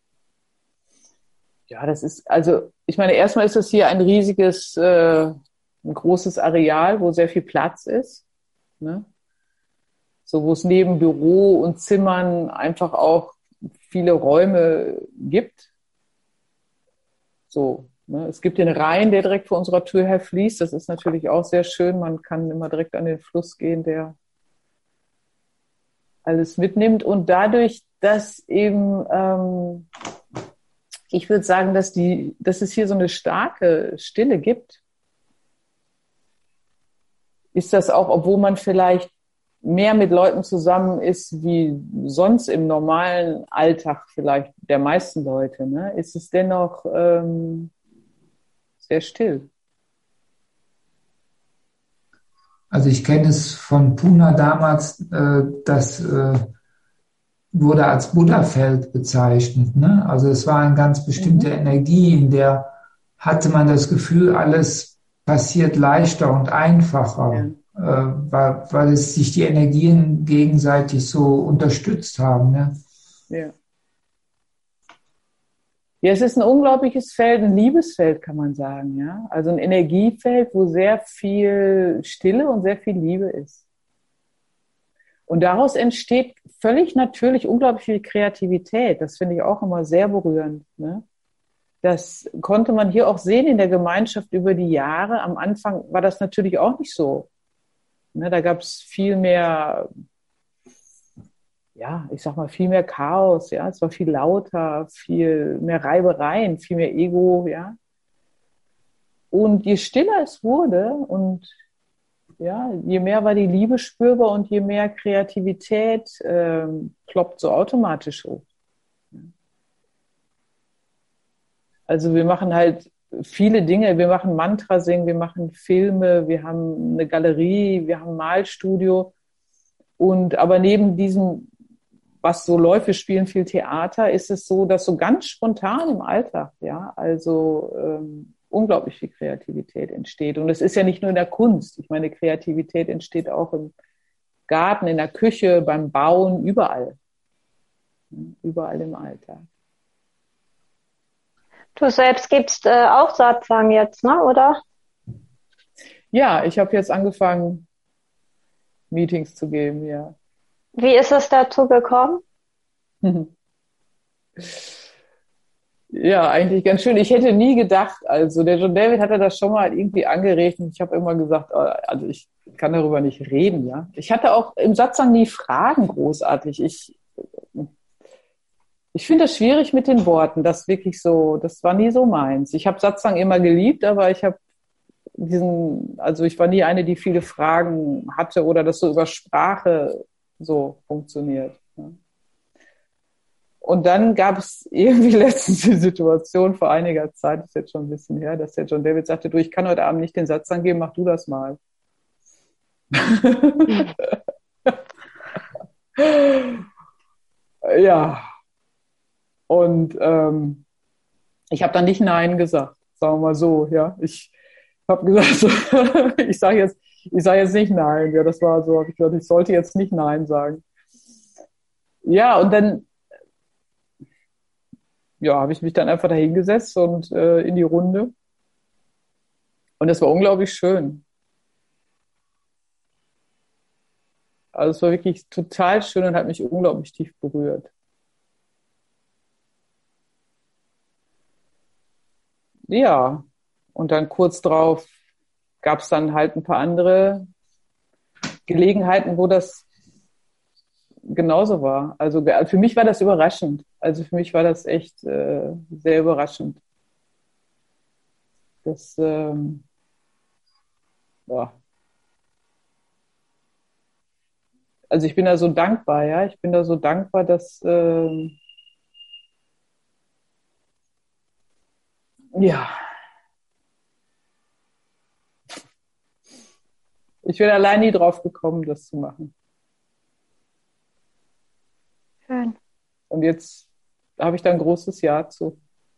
Ja, das ist, also ich meine, erstmal ist das hier ein riesiges, äh, ein großes Areal, wo sehr viel Platz ist. Ne? So, wo es neben Büro und Zimmern einfach auch viele Räume gibt. So, ne? Es gibt den Rhein, der direkt vor unserer Tür her fließt. Das ist natürlich auch sehr schön. Man kann immer direkt an den Fluss gehen, der alles mitnimmt. Und dadurch, dass eben, ähm, ich würde sagen, dass die, dass es hier so eine starke Stille gibt, ist das auch, obwohl man vielleicht mehr mit Leuten zusammen ist, wie sonst im normalen Alltag vielleicht der meisten Leute, ne, ist es dennoch ähm, sehr still. Also ich kenne es von Pune damals, äh, das äh, wurde als Buddha-Feld bezeichnet. Ne? Also es war eine ganz bestimmte mhm. Energie, in der hatte man das Gefühl, alles passiert leichter und einfacher. Ja. Weil, weil es sich die Energien gegenseitig so unterstützt haben. Ne? Ja. Ja, es ist ein unglaubliches Feld, ein Liebesfeld, kann man sagen, ja. Also ein Energiefeld, wo sehr viel Stille und sehr viel Liebe ist. Und daraus entsteht völlig natürlich unglaublich viel Kreativität. Das finde ich auch immer sehr berührend, ne? Das konnte man hier auch sehen in der Gemeinschaft über die Jahre. Am Anfang war das natürlich auch nicht so. Ne, da gab es viel mehr, ja, ich sag mal, viel mehr Chaos, ja. Es war viel lauter, viel mehr Reibereien, viel mehr Ego, ja. Und je stiller es wurde und ja, je mehr war die Liebe spürbar und je mehr Kreativität ähm, ploppt so automatisch hoch. Also wir machen halt viele Dinge. Wir machen Mantrasingen, wir machen Filme, wir haben eine Galerie, wir haben ein Malstudio. Und aber neben diesem, was so läuft, wir spielen viel Theater, ist es so, dass so ganz spontan im Alltag, ja, also ähm, unglaublich viel Kreativität entsteht. Und es ist ja nicht nur in der Kunst. Ich meine, Kreativität entsteht auch im Garten, in der Küche, beim Bauen, überall. Überall im Alltag. Du selbst gibst äh, auch Satsang jetzt, ne, oder? Ja, ich habe jetzt angefangen, Meetings zu geben, ja. Wie ist es dazu gekommen? Ja, eigentlich ganz schön. Ich hätte nie gedacht, also der John David hatte das schon mal irgendwie angeregt und ich habe immer gesagt, also ich kann darüber nicht reden, ja. Ich hatte auch im Satsang nie Fragen großartig. Ich Ich finde das schwierig mit den Worten, das wirklich so, das war nie so meins. Ich habe Satsang immer geliebt, aber ich habe diesen, also ich war nie eine, die viele Fragen hatte oder das so über Sprache so funktioniert. Und dann gab es irgendwie letztens die Situation vor einiger Zeit, das ist jetzt schon ein bisschen her, dass der John David sagte, du, ich kann heute Abend nicht den Satsang geben, mach du das mal. Ja. Und ähm, ich habe dann nicht Nein gesagt, sagen wir mal so, ja. Ich habe gesagt, so, ich sage jetzt, ich sage jetzt nicht Nein. Ja, das war so, habe ich gesagt, ich sollte jetzt nicht Nein sagen. Ja, und dann, ja, habe ich mich dann einfach dahingesetzt und äh, in die Runde. Und das war unglaublich schön. Also es war wirklich total schön und hat mich unglaublich tief berührt. Ja, und dann kurz drauf gab es dann halt ein paar andere Gelegenheiten, wo das genauso war. Also für mich war das überraschend. Also für mich war das echt äh, sehr überraschend. Das, ähm, ja. Also ich bin da so dankbar, ja. Ich bin da so dankbar, dass äh, ja. Ich wäre allein nie drauf gekommen, das zu machen. Schön. Und jetzt habe ich da ein großes Ja zu.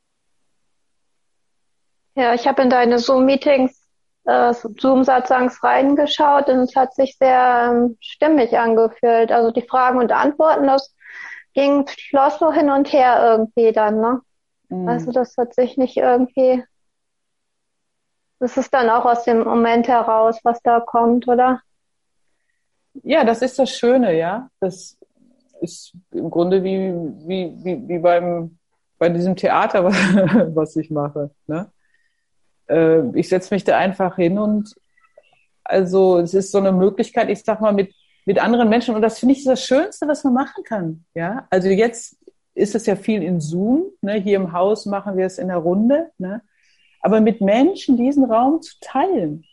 Ja, ich habe in deine Zoom-Meetings, äh, Zoom-Satsangs reingeschaut und es hat sich sehr ähm, stimmig angefühlt. Also die Fragen und Antworten, das ging, floss so hin und her irgendwie dann, ne? Mhm. Also das hat sich nicht irgendwie, das ist dann auch aus dem Moment heraus, was da kommt, oder? Ja, das ist das Schöne, ja. Das ist im Grunde wie, wie, wie, wie beim, bei diesem Theater, was ich mache, ne? Ich setze mich da einfach hin und also es ist so eine Möglichkeit, ich sag mal, mit, mit anderen Menschen und das finde ich das Schönste, was man machen kann. Ja, also jetzt ist es ja viel in Zoom, ne? Hier im Haus machen wir es in der Runde, ne? Aber mit Menschen diesen Raum zu teilen.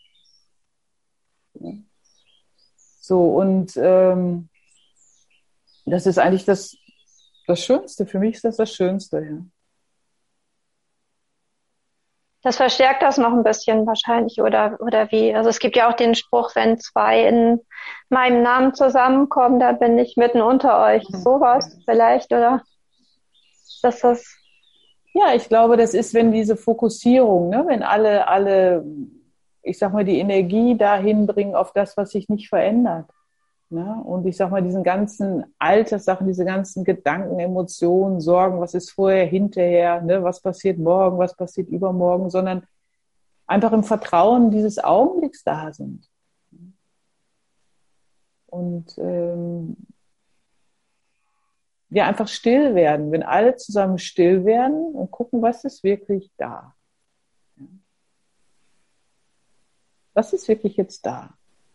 So und ähm, das ist eigentlich das, das Schönste. Für mich ist das das Schönste, ja. Das verstärkt das noch ein bisschen wahrscheinlich, oder, oder wie? Also es gibt ja auch den Spruch, wenn zwei in meinem Namen zusammenkommen, da bin ich mitten unter euch. Sowas vielleicht, oder? Dass das ja, ich glaube, das ist, wenn diese Fokussierung, ne, wenn alle, alle, ich sag mal, die Energie dahin bringen auf das, was sich nicht verändert. Ne? Und ich sag mal, diesen ganzen Alltagssachen, diese ganzen Gedanken, Emotionen, Sorgen, was ist vorher, hinterher, ne? Was passiert morgen, was passiert übermorgen, sondern einfach im Vertrauen dieses Augenblicks da sind. Und ähm, ja, einfach still werden, wenn alle zusammen still werden und gucken, was ist wirklich da. Was ist wirklich jetzt da?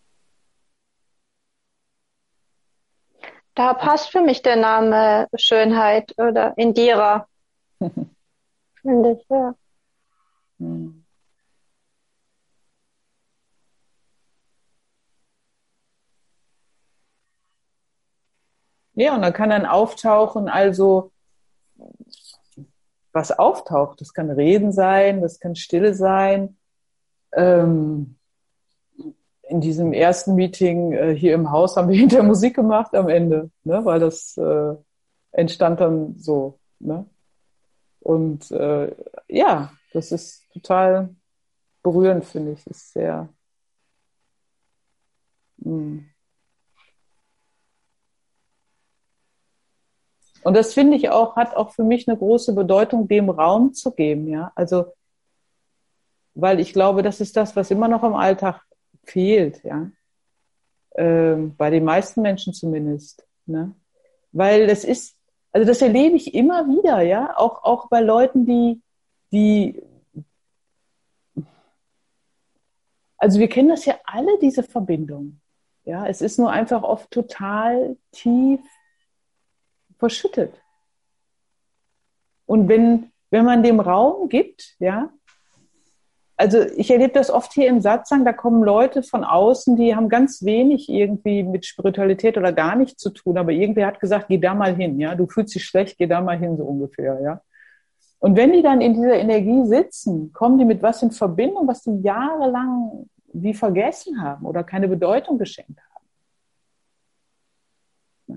Da passt für mich der Name Schönheit oder Indira, finde ich, ja. Hm. Ja, und dann kann dann auftauchen, also was auftaucht. Das kann Reden sein, das kann Stille sein. Ähm, in diesem ersten Meeting äh, hier im Haus haben wir hinter Musik gemacht am Ende, ne? Weil das äh, entstand dann so. Ne? Und äh, ja, das ist total berührend, finde ich. Das ist sehr. Mh. Und das finde ich auch, hat auch für mich eine große Bedeutung, dem Raum zu geben, ja. Also, weil ich glaube, das ist das, was immer noch im Alltag fehlt, ja. Ähm, bei den meisten Menschen zumindest, ne? Weil das ist, also das erlebe ich immer wieder, ja. Auch, auch bei Leuten, die, die, also wir kennen das ja alle, diese Verbindung. Ja, es ist nur einfach oft total tief verschüttet. Und wenn, wenn man dem Raum gibt, ja, also ich erlebe das oft hier im Satsang, da kommen Leute von außen, die haben ganz wenig irgendwie mit Spiritualität oder gar nichts zu tun, aber irgendwer hat gesagt, geh da mal hin, ja, du fühlst dich schlecht, geh da mal hin, so ungefähr, ja. Und wenn die dann in dieser Energie sitzen, kommen die mit was in Verbindung, was die jahrelang wie vergessen haben oder keine Bedeutung geschenkt haben. Ja.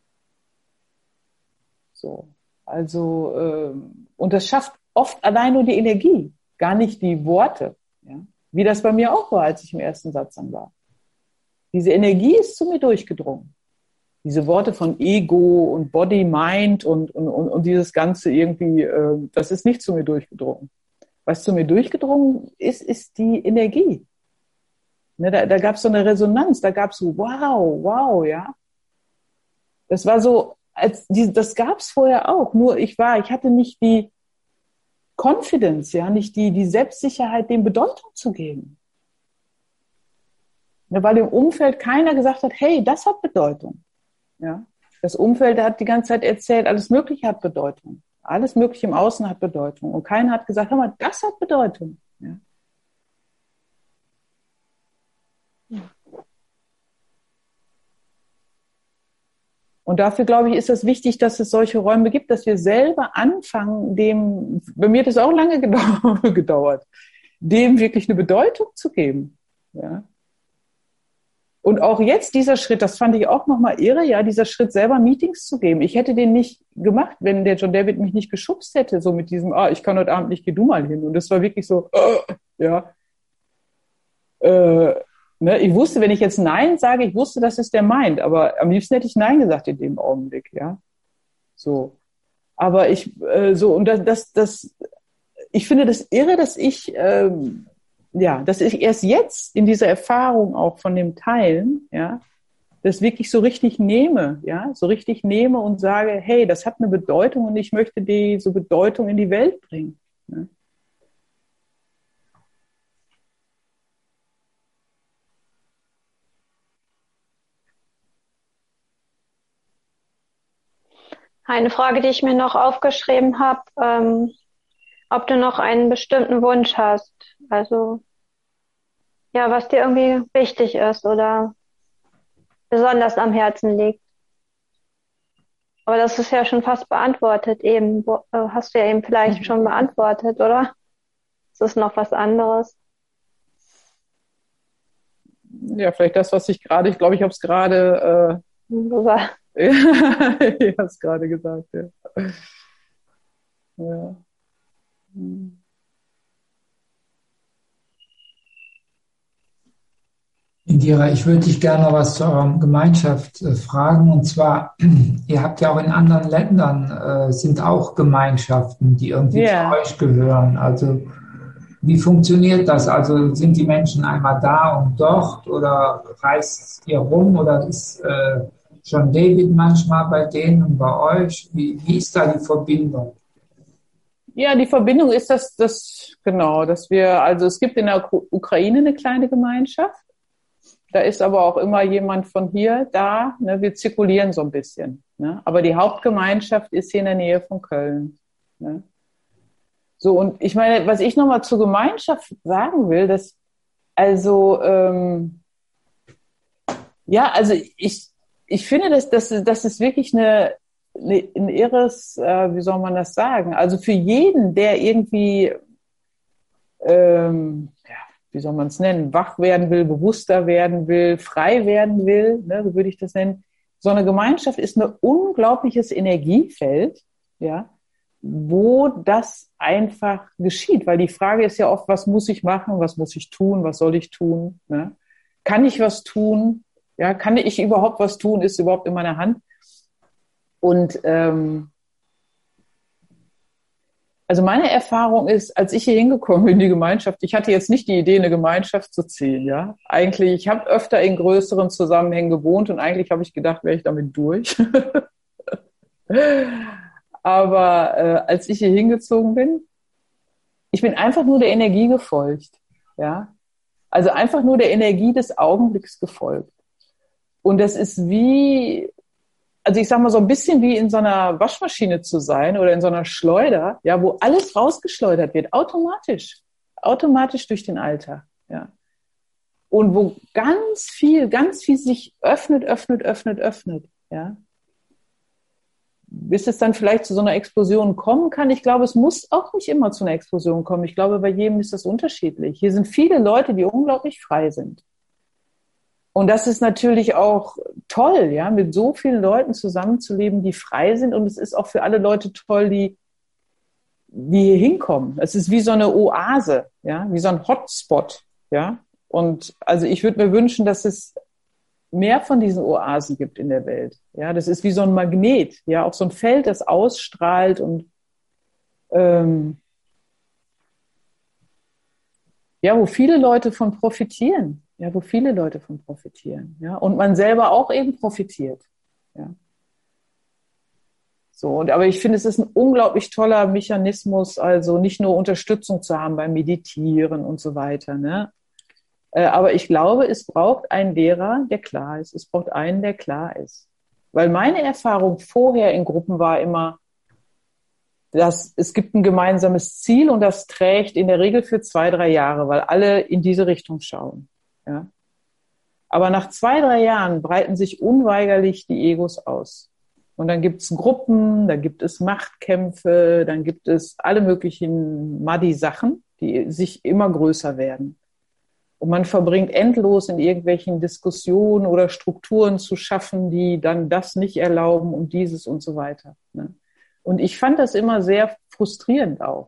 So, also, ähm, und das schafft oft allein nur die Energie, gar nicht die Worte. Ja? Wie das bei mir auch war, als ich im ersten Satsang war. Diese Energie ist zu mir durchgedrungen. Diese Worte von Ego und Body, Mind und, und, und, und dieses Ganze irgendwie, äh, das ist nicht zu mir durchgedrungen. Was zu mir durchgedrungen ist, ist die Energie. Ne, da da gab es so eine Resonanz, da gab es so, wow, wow, ja. Das war so, als die, das gab es vorher auch, nur ich war, ich hatte nicht die Confidence, ja, nicht die, die Selbstsicherheit, dem Bedeutung zu geben. Ja, weil im Umfeld keiner gesagt hat, hey, das hat Bedeutung. Ja. Das Umfeld hat die ganze Zeit erzählt, alles Mögliche hat Bedeutung. Alles Mögliche im Außen hat Bedeutung. Und keiner hat gesagt, hör mal, das hat Bedeutung. Ja. Und dafür, glaube ich, ist es wichtig, dass es solche Räume gibt, dass wir selber anfangen, dem, bei mir hat es auch lange gedauert, dem wirklich eine Bedeutung zu geben. Ja. Und auch jetzt dieser Schritt, das fand ich auch nochmal irre, ja, dieser Schritt selber Meetings zu geben. Ich hätte den nicht gemacht, wenn der John David mich nicht geschubst hätte, so mit diesem, ah, ich kann heute Abend nicht, geh du mal hin. Und das war wirklich so, äh, ja, äh, ne, ich wusste, wenn ich jetzt Nein sage, ich wusste, dass es der meint, aber am liebsten hätte ich Nein gesagt in dem Augenblick, ja. So. Aber ich, äh, so, und das, das, das, ich finde das irre, dass ich, ähm, ja, dass ich erst jetzt in dieser Erfahrung auch von dem Teilen, ja, das wirklich so richtig nehme, ja, so richtig nehme und sage, hey, das hat eine Bedeutung und ich möchte diese Bedeutung in die Welt bringen. Ne? Eine Frage, die ich mir noch aufgeschrieben habe, ähm, ob du noch einen bestimmten Wunsch hast. Also, ja, was dir irgendwie wichtig ist oder besonders am Herzen liegt. Aber das ist ja schon fast beantwortet eben. Wo, äh, hast du ja eben vielleicht schon beantwortet, oder? Ist das noch was anderes? Ja, vielleicht das, was ich gerade, ich glaube, ich habe es gerade, Gesagt. äh, ich habe es gerade gesagt, ja. Ja. Indira, ich würde dich gerne noch was zu eurer Gemeinschaft äh, fragen. Und zwar, ihr habt ja auch in anderen Ländern, äh, sind auch Gemeinschaften, die irgendwie zu Ja. euch gehören. Also wie funktioniert das? Also sind die Menschen einmal da und dort oder reist ihr rum oder ist äh, John David manchmal bei denen und bei euch? Wie, wie ist da die Verbindung? Ja, die Verbindung ist, dass das, genau, dass wir, also es gibt in der Ukra- Ukraine eine kleine Gemeinschaft. Da ist aber auch immer jemand von hier da. Ne? Wir zirkulieren so ein bisschen. Ne? Aber die Hauptgemeinschaft ist hier in der Nähe von Köln. Ne? So, und ich meine, was ich nochmal zur Gemeinschaft sagen will, dass, also, ähm, ja, also ich, ich finde, dass das, das ist wirklich eine, eine, ein irres, äh, wie soll man das sagen? Also für jeden, der irgendwie, ähm, ja, wie soll man es nennen, wach werden will, bewusster werden will, frei werden will, ne, so würde ich das nennen. So eine Gemeinschaft ist ein unglaubliches Energiefeld, ja, wo das einfach geschieht. Weil die Frage ist ja oft, was muss ich machen, was muss ich tun, was soll ich tun? Ne? Kann ich was tun? Ja, kann ich überhaupt was tun? Ist überhaupt in meiner Hand? Und ähm, also meine Erfahrung ist, als ich hier hingekommen bin in die Gemeinschaft, ich hatte jetzt nicht die Idee, eine Gemeinschaft zu ziehen. Ja, eigentlich, ich habe öfter in größeren Zusammenhängen gewohnt und eigentlich habe ich gedacht, wäre ich damit durch. Aber äh, als ich hier hingezogen bin, ich bin einfach nur der Energie gefolgt. Ja, also einfach nur der Energie des Augenblicks gefolgt. Und das ist wie, also ich sag mal so ein bisschen wie in so einer Waschmaschine zu sein oder in so einer Schleuder, ja, wo alles rausgeschleudert wird, automatisch, automatisch durch den Alltag, ja. Und wo ganz viel, ganz viel sich öffnet, öffnet, öffnet, öffnet, ja. Bis es dann vielleicht zu so einer Explosion kommen kann. Ich glaube, es muss auch nicht immer zu einer Explosion kommen. Ich glaube, bei jedem ist das unterschiedlich. Hier sind viele Leute, die unglaublich frei sind. Und das ist natürlich auch toll, ja, mit so vielen Leuten zusammenzuleben, die frei sind. Und es ist auch für alle Leute toll, die, die hier hinkommen. Es ist wie so eine Oase, ja, wie so ein Hotspot, ja. Und also ich würde mir wünschen, dass es mehr von diesen Oasen gibt in der Welt. Ja, das ist wie so ein Magnet, ja, auch so ein Feld, das ausstrahlt und ähm, ja, wo viele Leute von profitieren. Ja, wo viele Leute von profitieren. Ja, und man selber auch eben profitiert. Ja. So, und, aber ich finde, es ist ein unglaublich toller Mechanismus, also nicht nur Unterstützung zu haben beim Meditieren und so weiter. Ne? Äh, aber ich glaube, es braucht einen Lehrer, der klar ist. Es braucht einen, der klar ist. Weil meine Erfahrung vorher in Gruppen war immer, dass es gibt ein gemeinsames Ziel und das trägt in der Regel für zwei, drei Jahre, weil alle in diese Richtung schauen. Ja. Aber nach zwei, drei Jahren breiten sich unweigerlich die Egos aus. Und dann gibt es Gruppen, dann gibt es Machtkämpfe, dann gibt es alle möglichen Muddy-Sachen, die sich immer größer werden. Und man verbringt endlos in irgendwelchen Diskussionen oder Strukturen zu schaffen, die dann das nicht erlauben und dieses und so weiter. Ne? Und ich fand das immer sehr frustrierend auch.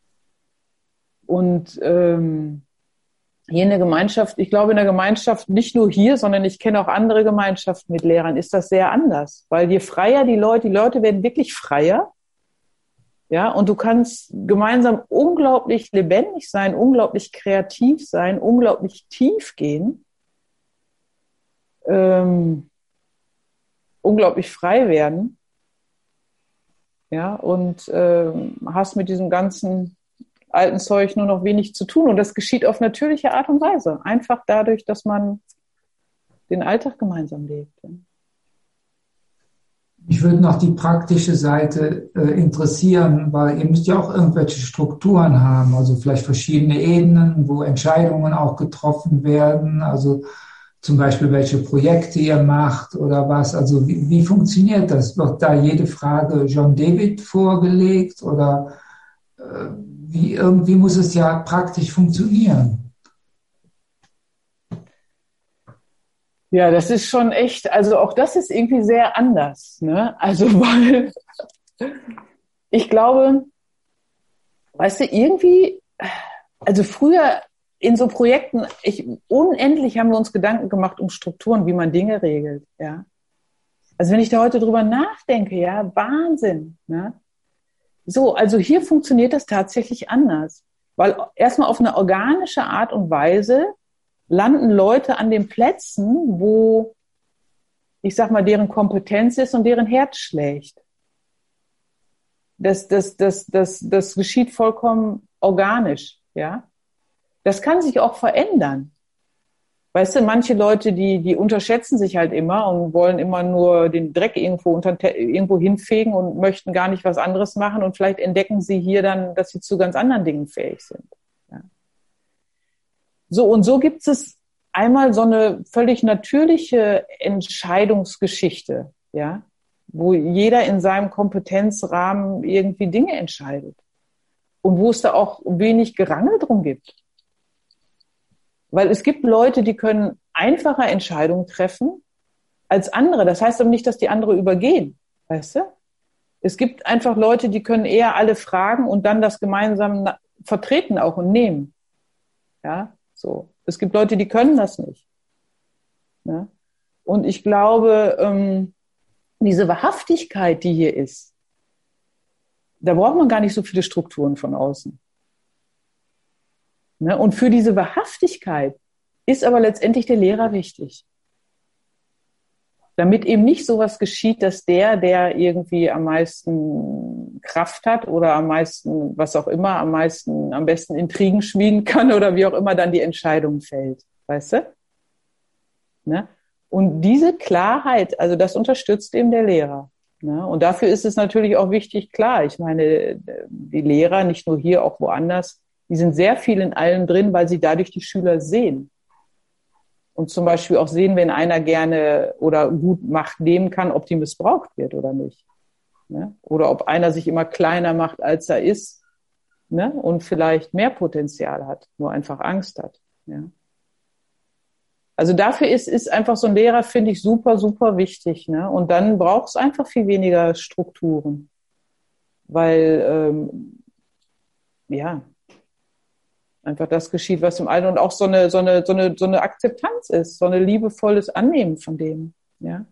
Und ähm, hier in der Gemeinschaft, ich glaube in der Gemeinschaft, nicht nur hier, sondern ich kenne auch andere Gemeinschaften mit Lehrern, ist das sehr anders. Weil je freier die Leute, die Leute werden wirklich freier. Ja, und du kannst gemeinsam unglaublich lebendig sein, unglaublich kreativ sein, unglaublich tief gehen, ähm, unglaublich frei werden. Ja, und ähm, hast mit diesem ganzen alten Zeug nur noch wenig zu tun. Und das geschieht auf natürliche Art und Weise. Einfach dadurch, dass man den Alltag gemeinsam lebt. Ja. Mich würde noch die praktische Seite äh, interessieren, weil ihr müsst ja auch irgendwelche Strukturen haben, also vielleicht verschiedene Ebenen, wo Entscheidungen auch getroffen werden, also zum Beispiel welche Projekte ihr macht oder was. Also wie, wie funktioniert das? Wird da jede Frage John David vorgelegt oder äh, wie, irgendwie muss es ja praktisch funktionieren? Ja, das ist schon echt, also auch das ist irgendwie sehr anders, ne? Also, weil ich glaube, weißt du, irgendwie, also früher, in so Projekten, ich, unendlich haben wir uns Gedanken gemacht um Strukturen, wie man Dinge regelt, ja. Also wenn ich da heute drüber nachdenke, ja, Wahnsinn, ne? So, also hier funktioniert das tatsächlich anders, weil erstmal auf eine organische Art und Weise landen Leute an den Plätzen, wo, ich sag mal, deren Kompetenz ist und deren Herz schlägt. Das, das, das, das, das geschieht vollkommen organisch, ja. Das kann sich auch verändern. Weißt du, manche Leute, die, die unterschätzen sich halt immer und wollen immer nur den Dreck irgendwo, unter, irgendwo hinfegen und möchten gar nicht was anderes machen und vielleicht entdecken sie hier dann, dass sie zu ganz anderen Dingen fähig sind. Ja. So, und so gibt es einmal so eine völlig natürliche Entscheidungsgeschichte, ja, wo jeder in seinem Kompetenzrahmen irgendwie Dinge entscheidet und wo es da auch wenig Gerangel drum gibt. Weil es gibt Leute, die können einfacher Entscheidungen treffen als andere. Das heißt aber nicht, dass die andere übergehen, weißt du? Es gibt einfach Leute, die können eher alle fragen und dann das gemeinsam vertreten auch und nehmen. Ja, so. Es gibt Leute, die können das nicht. Ja? Und ich glaube, ähm, diese Wahrhaftigkeit, die hier ist, da braucht man gar nicht so viele Strukturen von außen. Ne? Und für diese Wahrhaftigkeit ist aber letztendlich der Lehrer wichtig. Damit eben nicht sowas geschieht, dass der, der irgendwie am meisten Kraft hat oder am meisten, was auch immer, am meisten, am besten Intrigen schmieden kann oder wie auch immer dann die Entscheidung fällt. Weißt du? Ne? Und diese Klarheit, also das unterstützt eben der Lehrer. Ne? Und dafür ist es natürlich auch wichtig, klar, ich meine, die Lehrer, nicht nur hier, auch woanders, die sind sehr viel in allem drin, weil sie dadurch die Schüler sehen. Und zum Beispiel auch sehen, wenn einer gerne oder gut Macht nehmen kann, ob die missbraucht wird oder nicht. Ne? Oder ob einer sich immer kleiner macht, als er ist, ne? Und vielleicht mehr Potenzial hat, nur einfach Angst hat. Ja? Also dafür ist, ist einfach so ein Lehrer, finde ich, super, super wichtig. Ne? Und dann braucht es einfach viel weniger Strukturen. Weil, ähm, ja, einfach das geschieht, was im Alten und auch so eine, so eine, so eine, so eine Akzeptanz ist, so ein liebevolles Annehmen von dem, ja.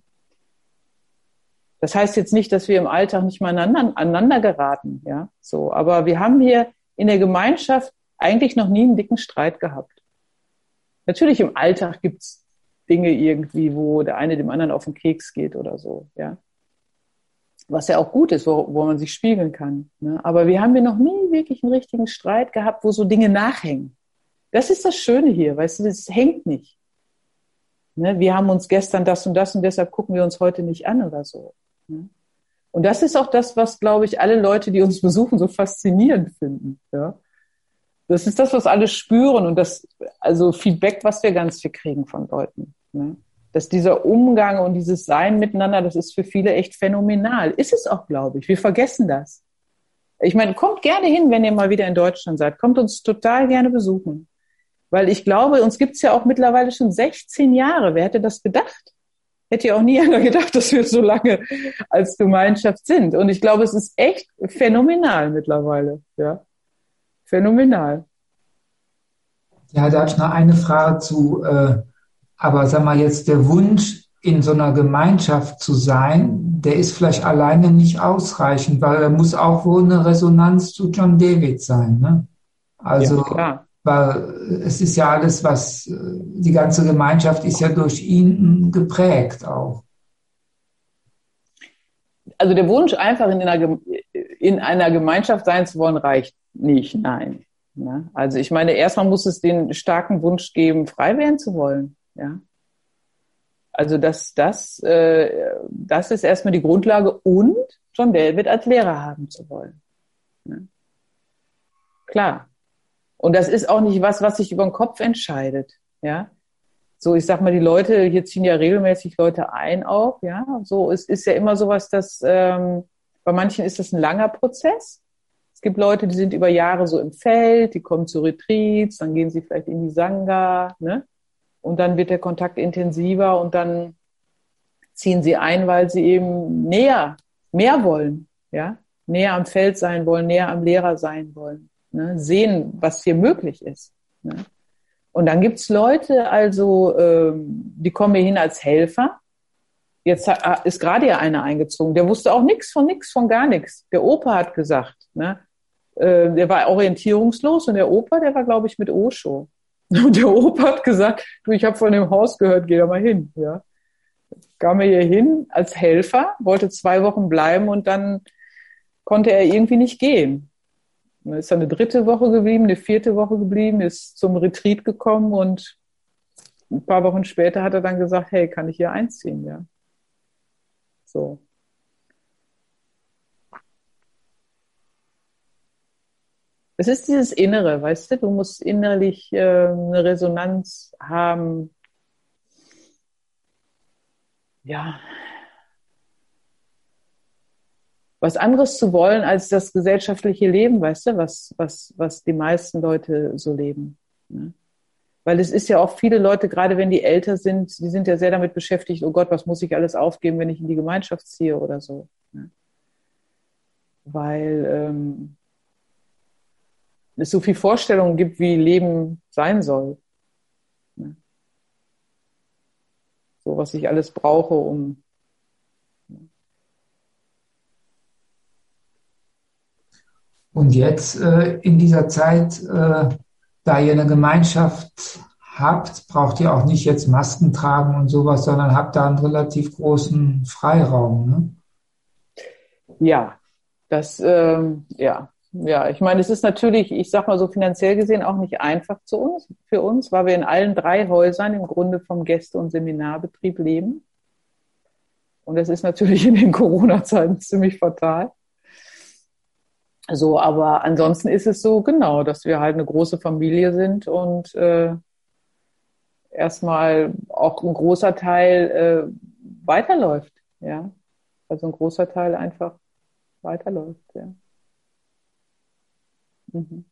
Das heißt jetzt nicht, dass wir im Alltag nicht mal aneinander, aneinander geraten, ja, so. Aber wir haben hier in der Gemeinschaft eigentlich noch nie einen dicken Streit gehabt. Natürlich im Alltag gibt's Dinge irgendwie, wo der eine dem anderen auf den Keks geht oder so, ja. Was ja auch gut ist, wo, wo man sich spiegeln kann. Ne? Aber wir haben hier noch nie wirklich einen richtigen Streit gehabt, wo so Dinge nachhängen. Das ist das Schöne hier, weißt du, das hängt nicht. Ne? Wir haben uns gestern das und das und deshalb gucken wir uns heute nicht an oder so. Ne? Und das ist auch das, was, glaube ich, alle Leute, die uns besuchen, so faszinierend finden. Ja? Das ist das, was alle spüren und das, also Feedback, was wir ganz viel kriegen von Leuten. Ne? Dass dieser Umgang und dieses Sein miteinander, das ist für viele echt phänomenal. Ist es auch, glaube ich. Wir vergessen das. Ich meine, kommt gerne hin, wenn ihr mal wieder in Deutschland seid. Kommt uns total gerne besuchen. Weil ich glaube, uns gibt's ja auch mittlerweile schon sechzehn Jahre. Wer hätte das gedacht? Hätte ja auch nie einer gedacht, dass wir so lange als Gemeinschaft sind. Und ich glaube, es ist echt phänomenal mittlerweile. Ja, phänomenal. Ja, da habe ich noch eine Frage zu... Äh Aber sag mal jetzt, der Wunsch, in so einer Gemeinschaft zu sein, der ist vielleicht alleine nicht ausreichend, weil er muss auch wohl eine Resonanz zu John David sein. Ne? Also, ja, klar. Weil es ist ja alles, was, die ganze Gemeinschaft ist ja durch ihn geprägt auch. Also der Wunsch, einfach in einer, in einer Gemeinschaft sein zu wollen, reicht nicht, nein. Ne? Also ich meine, erstmal muss es den starken Wunsch geben, frei werden zu wollen. Ja, also das, das, äh, das ist erstmal die Grundlage und John David als Lehrer haben zu wollen. Ja. Klar. Und das ist auch nicht was, was sich über den Kopf entscheidet. Ja, so ich sag mal, die Leute, hier ziehen ja regelmäßig Leute ein auch. Ja, so es ist ja immer sowas, dass ähm, bei manchen ist das ein langer Prozess. Es gibt Leute, die sind über Jahre so im Feld, die kommen zu Retreats, dann gehen sie vielleicht in die Sangha, ne? Und dann wird der Kontakt intensiver und dann ziehen sie ein, weil sie eben näher, mehr wollen, ja, näher am Feld sein wollen, näher am Lehrer sein wollen, ne? Sehen, was hier möglich ist. Ne? Und dann gibt es Leute, also ähm, die kommen hier hin als Helfer. Jetzt hat, ist gerade ja einer eingezogen, der wusste auch nichts von nichts, von gar nichts. Der Opa hat gesagt, ne? Äh, der war orientierungslos und der Opa, der war, glaube ich, mit Osho. Und der Opa hat gesagt, du, ich habe von dem Haus gehört, geh da mal hin. Ja. Kam er hier hin als Helfer, wollte zwei Wochen bleiben und dann konnte er irgendwie nicht gehen. Dann ist dann eine dritte Woche geblieben, eine vierte Woche geblieben, ist zum Retreat gekommen und ein paar Wochen später hat er dann gesagt, hey, kann ich hier einziehen? Ja. So. Es ist dieses Innere, weißt du, du musst innerlich äh, eine Resonanz haben. Ja. Was anderes zu wollen als das gesellschaftliche Leben, weißt du, was, was, was die meisten Leute so leben. Ne? Weil es ist ja auch viele Leute, gerade wenn die älter sind, die sind ja sehr damit beschäftigt, oh Gott, was muss ich alles aufgeben, wenn ich in die Gemeinschaft ziehe oder so. Ne? Weil ähm, es so viel Vorstellungen gibt, wie Leben sein soll. Ne? So, was ich alles brauche, um... Und jetzt äh, in dieser Zeit, äh, da ihr eine Gemeinschaft habt, braucht ihr auch nicht jetzt Masken tragen und sowas, sondern habt da einen relativ großen Freiraum. Ne? Ja, das, ähm, ja, ja. Ich meine, es ist natürlich, ich sag mal so finanziell gesehen auch nicht einfach zu uns, für uns, weil wir in allen drei Häusern im Grunde vom Gäste- und Seminarbetrieb leben. Und das ist natürlich in den Corona-Zeiten ziemlich fatal. So, aber ansonsten ist es so, genau, dass wir halt eine große Familie sind und äh, erstmal auch ein großer Teil äh, weiterläuft, ja. Also ein großer Teil einfach weiterläuft, ja. Mhm.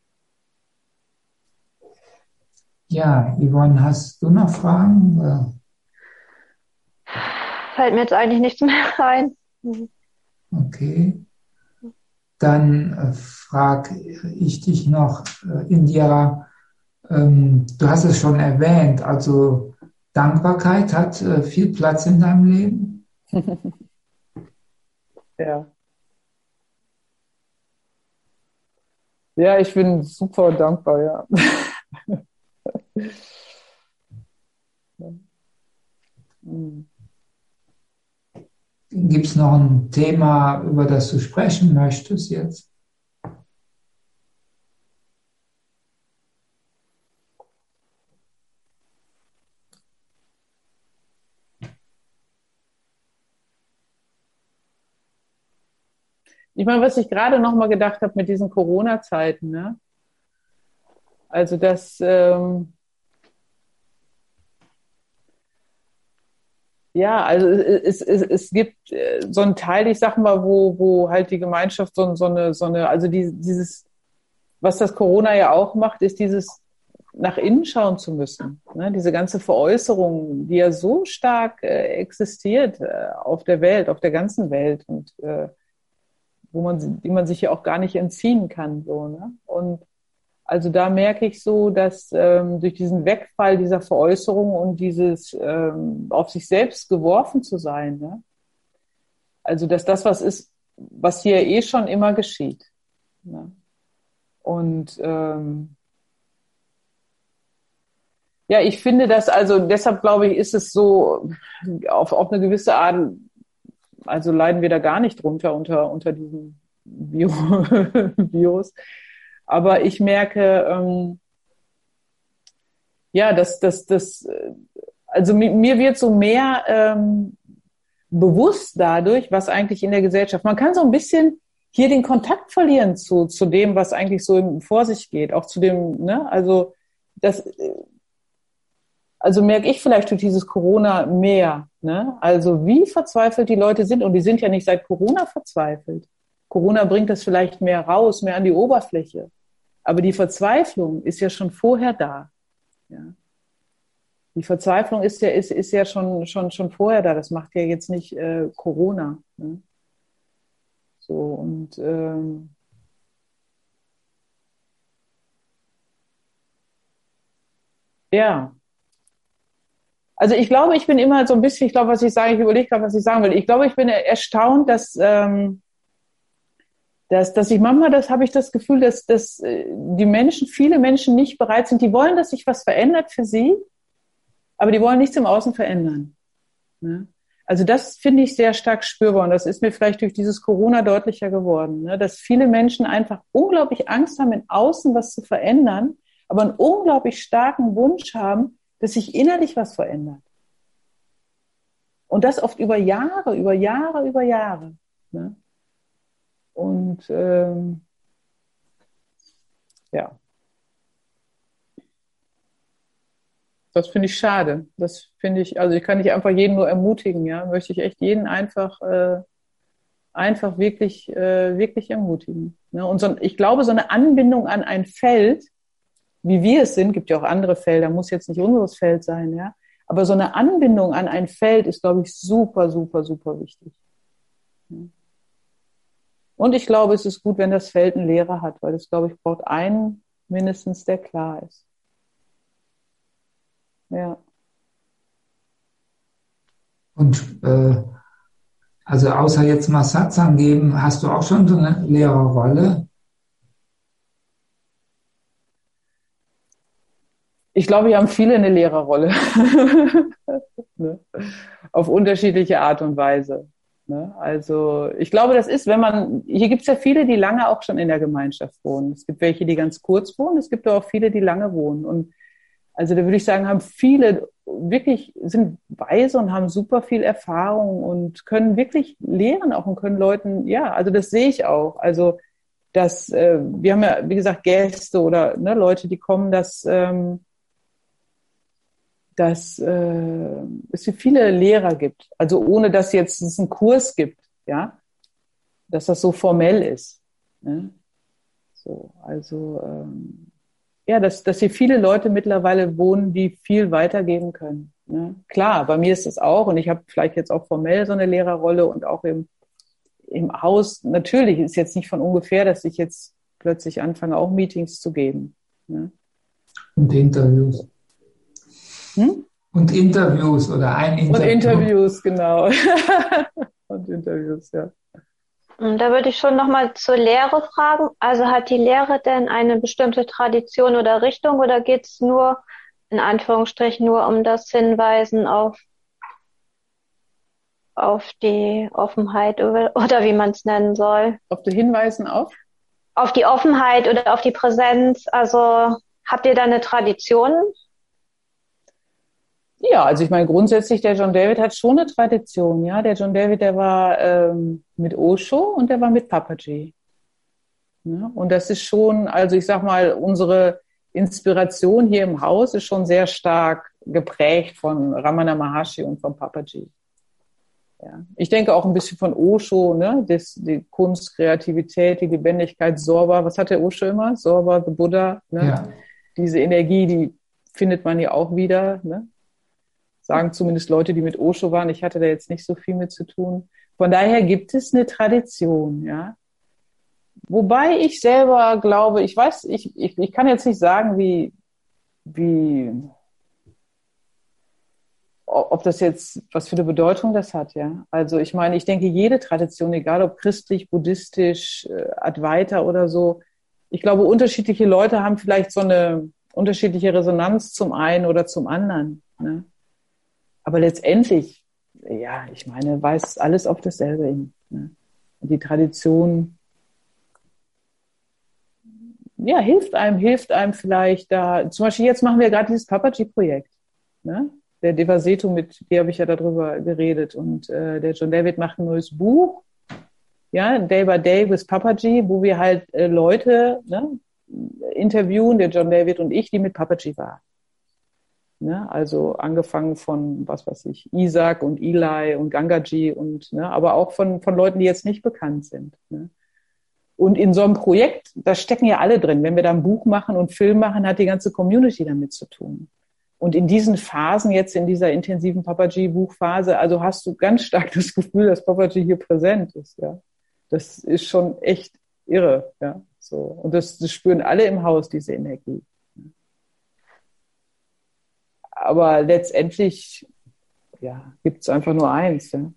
Ja, Yvonne, hast du noch Fragen? Fällt mir jetzt eigentlich nichts mehr rein. Okay. Dann äh, frage ich dich noch, äh, Indira, ähm, du hast es schon erwähnt, also Dankbarkeit hat äh, viel Platz in deinem Leben. Ja. Ja, ich bin super dankbar, ja. Gibt es noch ein Thema, über das du sprechen möchtest jetzt? Ich meine, was ich gerade noch mal gedacht habe mit diesen Corona-Zeiten, ne? Also das, ähm, ja, also es, es, es gibt so einen Teil, ich sag mal, wo, wo halt die Gemeinschaft so, so eine, so eine, also die, dieses, was das Corona ja auch macht, ist dieses nach innen schauen zu müssen. Ne? Diese ganze Veräußerung, die ja so stark äh, existiert äh, auf der Welt, auf der ganzen Welt und äh, wo man, die man sich ja auch gar nicht entziehen kann. So, ne? Und also da merke ich so, dass ähm, durch diesen Wegfall dieser Veräußerung und dieses ähm, auf sich selbst geworfen zu sein, ne? Also dass das was ist, was hier eh schon immer geschieht. Ne? Und ähm, ja, ich finde das, also deshalb glaube ich, ist es so auf, auf eine gewisse Art, also leiden wir da gar nicht drunter unter, unter diesem Virus. Aber ich merke, ähm, ja, dass das, das, also mir, mir wird so mehr ähm, bewusst dadurch, was eigentlich in der Gesellschaft, man kann so ein bisschen hier den Kontakt verlieren zu, zu dem, was eigentlich so vor sich geht, auch zu dem, ne, also das, also merke ich vielleicht durch dieses Corona mehr, ne, also wie verzweifelt die Leute sind und die sind ja nicht seit Corona verzweifelt. Corona bringt das vielleicht mehr raus, mehr an die Oberfläche. Aber die Verzweiflung ist ja schon vorher da. Ja. Die Verzweiflung ist ja, ist, ist ja schon, schon, schon vorher da. Das macht ja jetzt nicht äh, Corona. Ne? So, und ähm, Ja. Also ich glaube, ich bin immer so ein bisschen, ich glaube, was ich sage, ich überlege gerade, was ich sagen will. Ich glaube, ich bin erstaunt, dass, ähm, dass, dass ich manchmal, das habe ich das Gefühl, dass, dass die Menschen, viele Menschen nicht bereit sind, die wollen, dass sich was verändert für sie, aber die wollen nichts im Außen verändern. Ne? Also das finde ich sehr stark spürbar und das ist mir vielleicht durch dieses Corona deutlicher geworden, ne? Dass viele Menschen einfach unglaublich Angst haben, im Außen was zu verändern, aber einen unglaublich starken Wunsch haben, dass sich innerlich was verändert. Und das oft über Jahre, über Jahre, über Jahre. Ne? Und ähm, ja, das finde ich schade. Das finde ich, also ich kann nicht einfach jeden nur ermutigen, ja, möchte ich echt jeden einfach, äh, einfach wirklich, äh, wirklich ermutigen. Ne? Und so, ich glaube, so eine Anbindung an ein Feld, wie wir es sind, gibt ja auch andere Felder, muss jetzt nicht unseres Feld sein, ja, aber so eine Anbindung an ein Feld ist, glaube ich, super, super, super wichtig. Ja. Und ich glaube, es ist gut, wenn das Feld einen Lehrer hat, weil es, glaube ich, braucht einen mindestens, der klar ist. Ja. Und äh, also außer jetzt mal Satsang geben, hast du auch schon so eine Lehrerrolle? Ich glaube, wir haben viele eine Lehrerrolle. Ne? Auf unterschiedliche Art und Weise. Ne? Also ich glaube, das ist, wenn man, hier gibt es ja viele, die lange auch schon in der Gemeinschaft wohnen. Es gibt welche, die ganz kurz wohnen, es gibt auch viele, die lange wohnen. Und also da würde ich sagen, haben viele wirklich, sind weise und haben super viel Erfahrung und können wirklich lehren auch und können Leuten, ja, also das sehe ich auch. Also dass, äh, wir haben ja, wie gesagt, Gäste oder ne, Leute, die kommen, dass ähm, dass äh, es viele Lehrer gibt, also ohne dass jetzt es einen Kurs gibt, ja, dass das so formell ist. Ne? So, also ähm, ja, dass, dass hier viele Leute mittlerweile wohnen, die viel weitergeben können. Ne? Klar, bei mir ist es auch und ich habe vielleicht jetzt auch formell so eine Lehrerrolle und auch im, im Haus, natürlich ist jetzt nicht von ungefähr, dass ich jetzt plötzlich anfange, auch Meetings zu geben. Ne? Und Interviews. Hm? Und Interviews oder ein Interview. Und Interviews, genau. Und Interviews, ja. Da würde ich schon nochmal zur Lehre fragen. Also hat die Lehre denn eine bestimmte Tradition oder Richtung oder geht es nur, in Anführungsstrichen, nur um das Hinweisen auf, auf die Offenheit oder, oder wie man es nennen soll? Auf die Hinweisen auf? Auf die Offenheit oder auf die Präsenz. Also habt ihr da eine Tradition? Ja, also ich meine, grundsätzlich, der John David hat schon eine Tradition, ja. Der John David, der war ähm, mit Osho und der war mit Papaji. Ja? Und das ist schon, also ich sag mal, unsere Inspiration hier im Haus ist schon sehr stark geprägt von Ramana Maharshi und von Papaji. Ja. Ich denke auch ein bisschen von Osho, ne? Das, die Kunst, Kreativität, die Lebendigkeit, Sorba. Was hat der Osho immer? Sorba, the Buddha. Ne? Ja. Diese Energie, die findet man ja auch wieder, ne? Sagen zumindest Leute, die mit Osho waren. Ich hatte da jetzt nicht so viel mit zu tun. Von daher gibt es eine Tradition, ja. Wobei ich selber glaube, ich weiß, ich, ich, ich kann jetzt nicht sagen, wie, wie, ob das jetzt, was für eine Bedeutung das hat, ja. Also ich meine, ich denke, jede Tradition, egal ob christlich, buddhistisch, Advaita oder so, ich glaube, unterschiedliche Leute haben vielleicht so eine unterschiedliche Resonanz zum einen oder zum anderen, ne? Aber letztendlich, ja, ich meine, weist alles auf dasselbe hin. Ne? Die Tradition, ja, hilft einem, hilft einem vielleicht da. Zum Beispiel jetzt machen wir gerade dieses Papaji-Projekt. Ne? Der Devaseto, mit dir habe ich ja darüber geredet. Und äh, der John David macht ein neues Buch, ja, Day by Day with Papaji, wo wir halt äh, Leute ne, interviewen, der John David und ich, die mit Papaji waren. Ne, also angefangen von, was weiß ich, Isaac und Eli und Gangaji und, ne, aber auch von, von Leuten, die jetzt nicht bekannt sind. Ne. Und in so einem Projekt, da stecken ja alle drin. Wenn wir da ein Buch machen und Film machen, hat die ganze Community damit zu tun. Und in diesen Phasen, jetzt in dieser intensiven Papaji-Buchphase, also hast du ganz stark das Gefühl, dass Papaji hier präsent ist, ja. Das ist schon echt irre, ja. So. Und das, das spüren alle im Haus, diese Energie. aber letztendlich ja, gibt es einfach nur eins. Ja.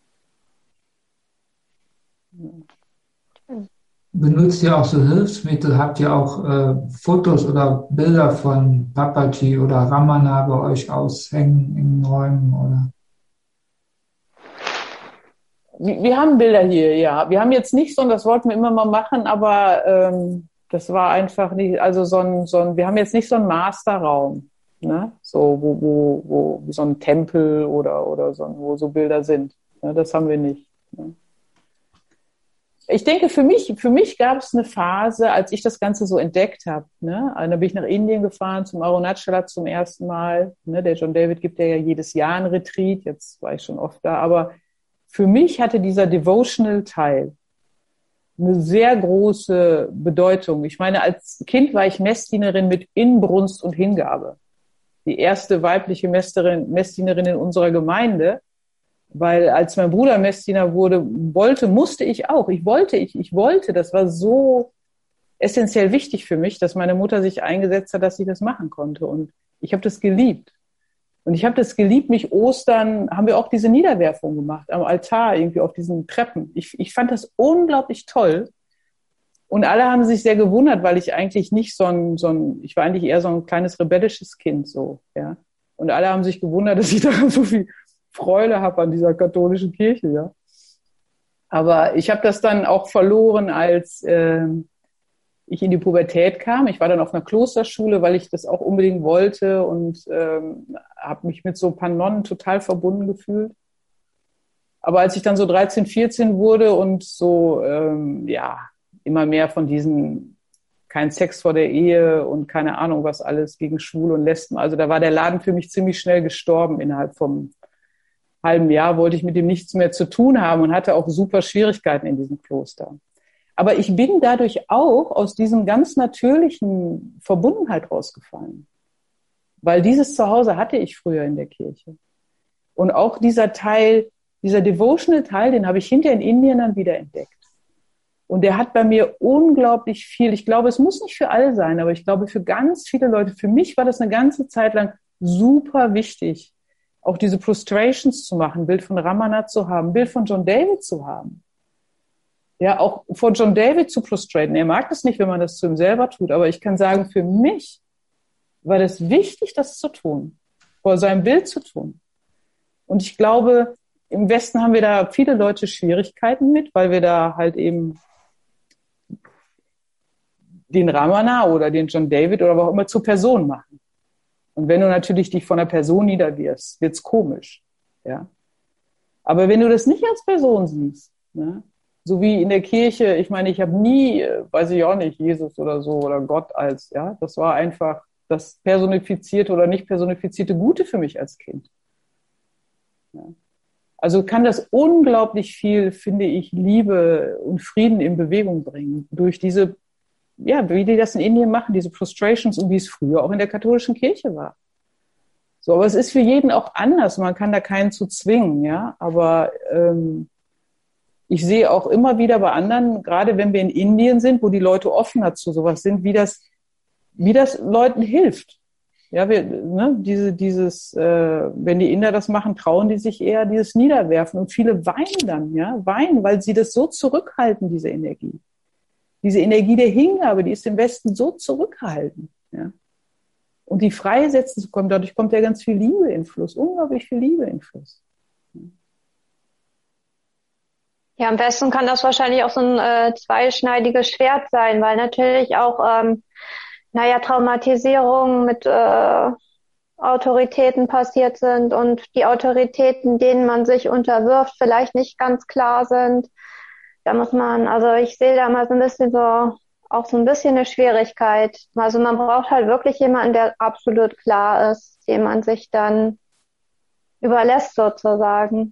Benutzt ihr auch so Hilfsmittel? Habt ihr auch äh, Fotos oder Bilder von Papaji oder Ramana bei euch aushängen in Räumen? Oder? Wir, wir haben Bilder hier, ja. Wir haben jetzt nicht so, und das wollten wir immer mal machen, aber ähm, das war einfach nicht, also so ein, so ein, wir haben jetzt nicht so einen Masterraum, ne? So, wo, wo, wo so ein Tempel oder, oder so, wo so Bilder sind. Ne? Das haben wir nicht. Ne? Ich denke, für mich, für mich gab es eine Phase, als ich das Ganze so entdeckt habe. Ne? Also, da bin ich nach Indien gefahren, zum Arunachala zum ersten Mal. Ne? Der John David gibt ja jedes Jahr einen Retreat. Jetzt war ich schon oft da. Aber für mich hatte dieser Devotional-Teil eine sehr große Bedeutung. Ich meine, als Kind war ich Messdienerin mit Inbrunst und Hingabe. Die erste weibliche Messdienerin, Messdienerin in unserer Gemeinde. Weil als mein Bruder Messdiener wurde, wollte, musste ich auch. Ich wollte, ich, ich wollte. Das war so essentiell wichtig für mich, dass meine Mutter sich eingesetzt hat, dass ich das machen konnte. Und ich habe das geliebt. Und ich habe das geliebt, mich Ostern, haben wir auch diese Niederwerfung gemacht, am Altar, irgendwie auf diesen Treppen. Ich, ich fand das unglaublich toll. Und alle haben sich sehr gewundert, weil ich eigentlich nicht so ein, so ein, ich war eigentlich eher so ein kleines rebellisches Kind, so, ja. Und alle haben sich gewundert, dass ich da so viel Freude habe an dieser katholischen Kirche, ja. Aber ich habe das dann auch verloren, als äh, ich in die Pubertät kam. Ich war dann auf einer Klosterschule, weil ich das auch unbedingt wollte und ähm, habe mich mit so ein paar Nonnen total verbunden gefühlt. Aber als ich dann so dreizehn, vierzehn wurde und so, ähm, ja, immer mehr von diesen, kein Sex vor der Ehe und keine Ahnung was alles gegen Schwule und Lesben, also da war der Laden für mich ziemlich schnell gestorben innerhalb vom halben Jahr wollte ich mit ihm nichts mehr zu tun haben und hatte auch super Schwierigkeiten in diesem Kloster. Aber ich bin dadurch auch aus diesem ganz natürlichen Verbundenheit rausgefallen. Weil dieses Zuhause hatte ich früher in der Kirche. Und auch dieser Teil, dieser devotional Teil, den habe ich hinterher in Indien dann wieder entdeckt. Und der hat bei mir unglaublich viel, ich glaube, es muss nicht für alle sein, aber ich glaube für ganz viele Leute, für mich war das eine ganze Zeit lang super wichtig, auch diese Prostrations zu machen, ein Bild von Ramana zu haben, ein Bild von John David zu haben. Ja, auch vor John David zu prostraten. Er mag das nicht, wenn man das zu ihm selber tut, aber ich kann sagen, für mich war das wichtig, das zu tun, vor seinem Bild zu tun. Und ich glaube, im Westen haben wir da viele Leute Schwierigkeiten mit, weil wir da halt eben den Ramana oder den John David oder was auch immer zur Person machen. Und wenn du natürlich dich von einer Person niederwirfst, wird's komisch, ja. Aber wenn du das nicht als Person siehst, ne, so wie in der Kirche, ich meine, ich habe nie, weiß ich auch nicht, Jesus oder so oder Gott als, ja, das war einfach das personifizierte oder nicht personifizierte Gute für mich als Kind. Ja. Also kann das unglaublich viel, finde ich, Liebe und Frieden in Bewegung bringen durch diese, ja, wie die das in Indien machen, diese Prostrations und wie es früher auch in der katholischen Kirche war. So, aber es ist für jeden auch anders. Man kann da keinen zu zwingen, ja. Aber ähm, ich sehe auch immer wieder bei anderen, gerade wenn wir in Indien sind, wo die Leute offener zu sowas sind, wie das, wie das Leuten hilft. Ja, wir, ne, diese, dieses, äh, wenn die Inder das machen, trauen die sich eher dieses Niederwerfen und viele weinen dann, ja, weinen, weil sie das so zurückhalten, diese Energie. Diese Energie der Hingabe, die ist im Westen so zurückgehalten, ja. Und die freisetzen zu kommen, dadurch kommt ja ganz viel Liebe in Fluss, unglaublich viel Liebe in Fluss. Ja, am besten kann das wahrscheinlich auch so ein äh, zweischneidiges Schwert sein, weil natürlich auch, ähm, naja, Traumatisierungen mit äh, Autoritäten passiert sind und die Autoritäten, denen man sich unterwirft, vielleicht nicht ganz klar sind. Da muss man, also ich sehe da mal so ein bisschen so, auch so ein bisschen eine Schwierigkeit. Also man braucht halt wirklich jemanden, der absolut klar ist, dem man sich dann überlässt sozusagen.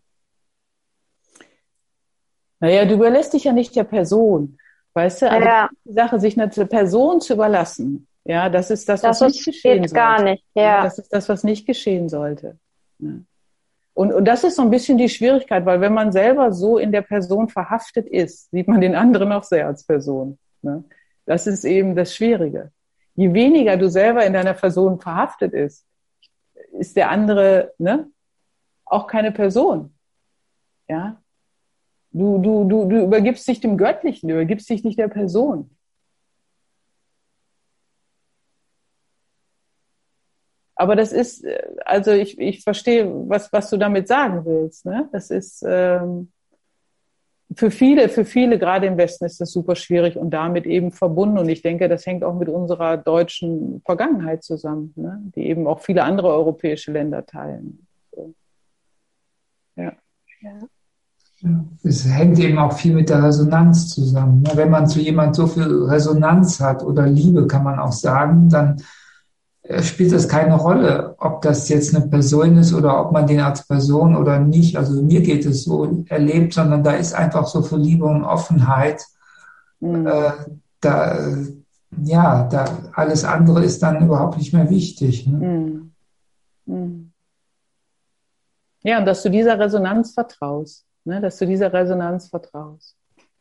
Naja, du überlässt dich ja nicht der Person, weißt du? Also ja. Die Sache, sich einer Person zu überlassen, ja, das ist das, was das nicht geschehen geht sollte. gar nicht, ja. ja. Das ist das, was nicht geschehen sollte. Ja. Und, und das ist so ein bisschen die Schwierigkeit, weil wenn man selber so in der Person verhaftet ist, sieht man den anderen auch sehr als Person. Ne? Das ist eben das Schwierige. Je weniger du selber in deiner Person verhaftet ist, ist der andere, ne, auch keine Person. Ja. Du, du, du, du übergibst dich dem Göttlichen, du übergibst dich nicht der Person. Aber das ist, also ich, ich verstehe, was, was du damit sagen willst. Ne? Das ist ähm, für viele, für viele, gerade im Westen, ist das super schwierig und damit eben verbunden. Und ich denke, das hängt auch mit unserer deutschen Vergangenheit zusammen, ne? Die eben auch viele andere europäische Länder teilen. So. Ja. Ja. Es hängt eben auch viel mit der Resonanz zusammen. Wenn man zu jemandem so viel Resonanz hat oder Liebe, kann man auch sagen, dann spielt es keine Rolle, ob das jetzt eine Person ist oder ob man den als Person oder nicht, also mir geht es so erlebt, sondern da ist einfach so viel Liebe und Offenheit. Mhm. Äh, da, ja, da alles andere ist dann überhaupt nicht mehr wichtig. Ne? Mhm. Mhm. Ja, und dass du dieser Resonanz vertraust, ne? Dass du dieser Resonanz vertraust.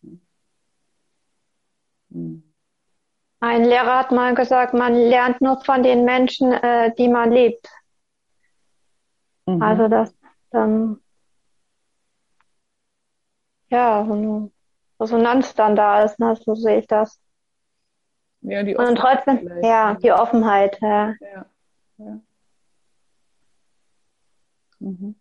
Mhm. Ein Lehrer hat mal gesagt, man lernt nur von den Menschen, äh, die man liebt. Mhm. Also dass dann ja so eine Resonanz dann da ist, ne? So sehe ich das. Ja, die Und trotzdem, ja, die Offenheit. Ja. Ja. Ja. Mhm.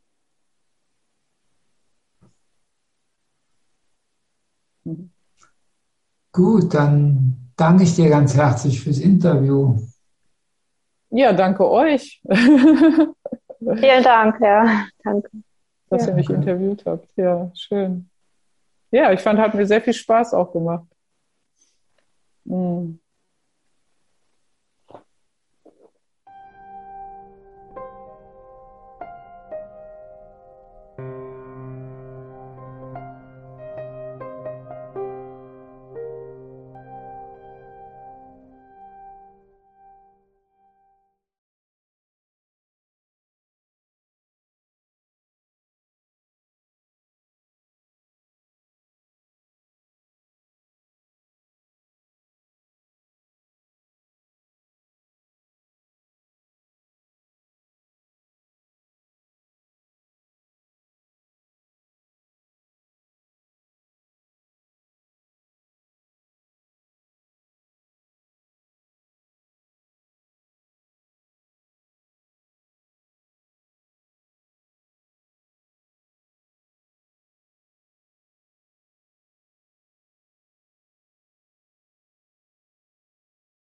Mhm. Gut, dann danke ich dir ganz herzlich fürs Interview. Ja, danke euch. Vielen Dank, ja. Danke. Dass ja. ihr mich interviewt habt. Ja, schön. Ja, ich fand, hat mir sehr viel Spaß auch gemacht. Mhm.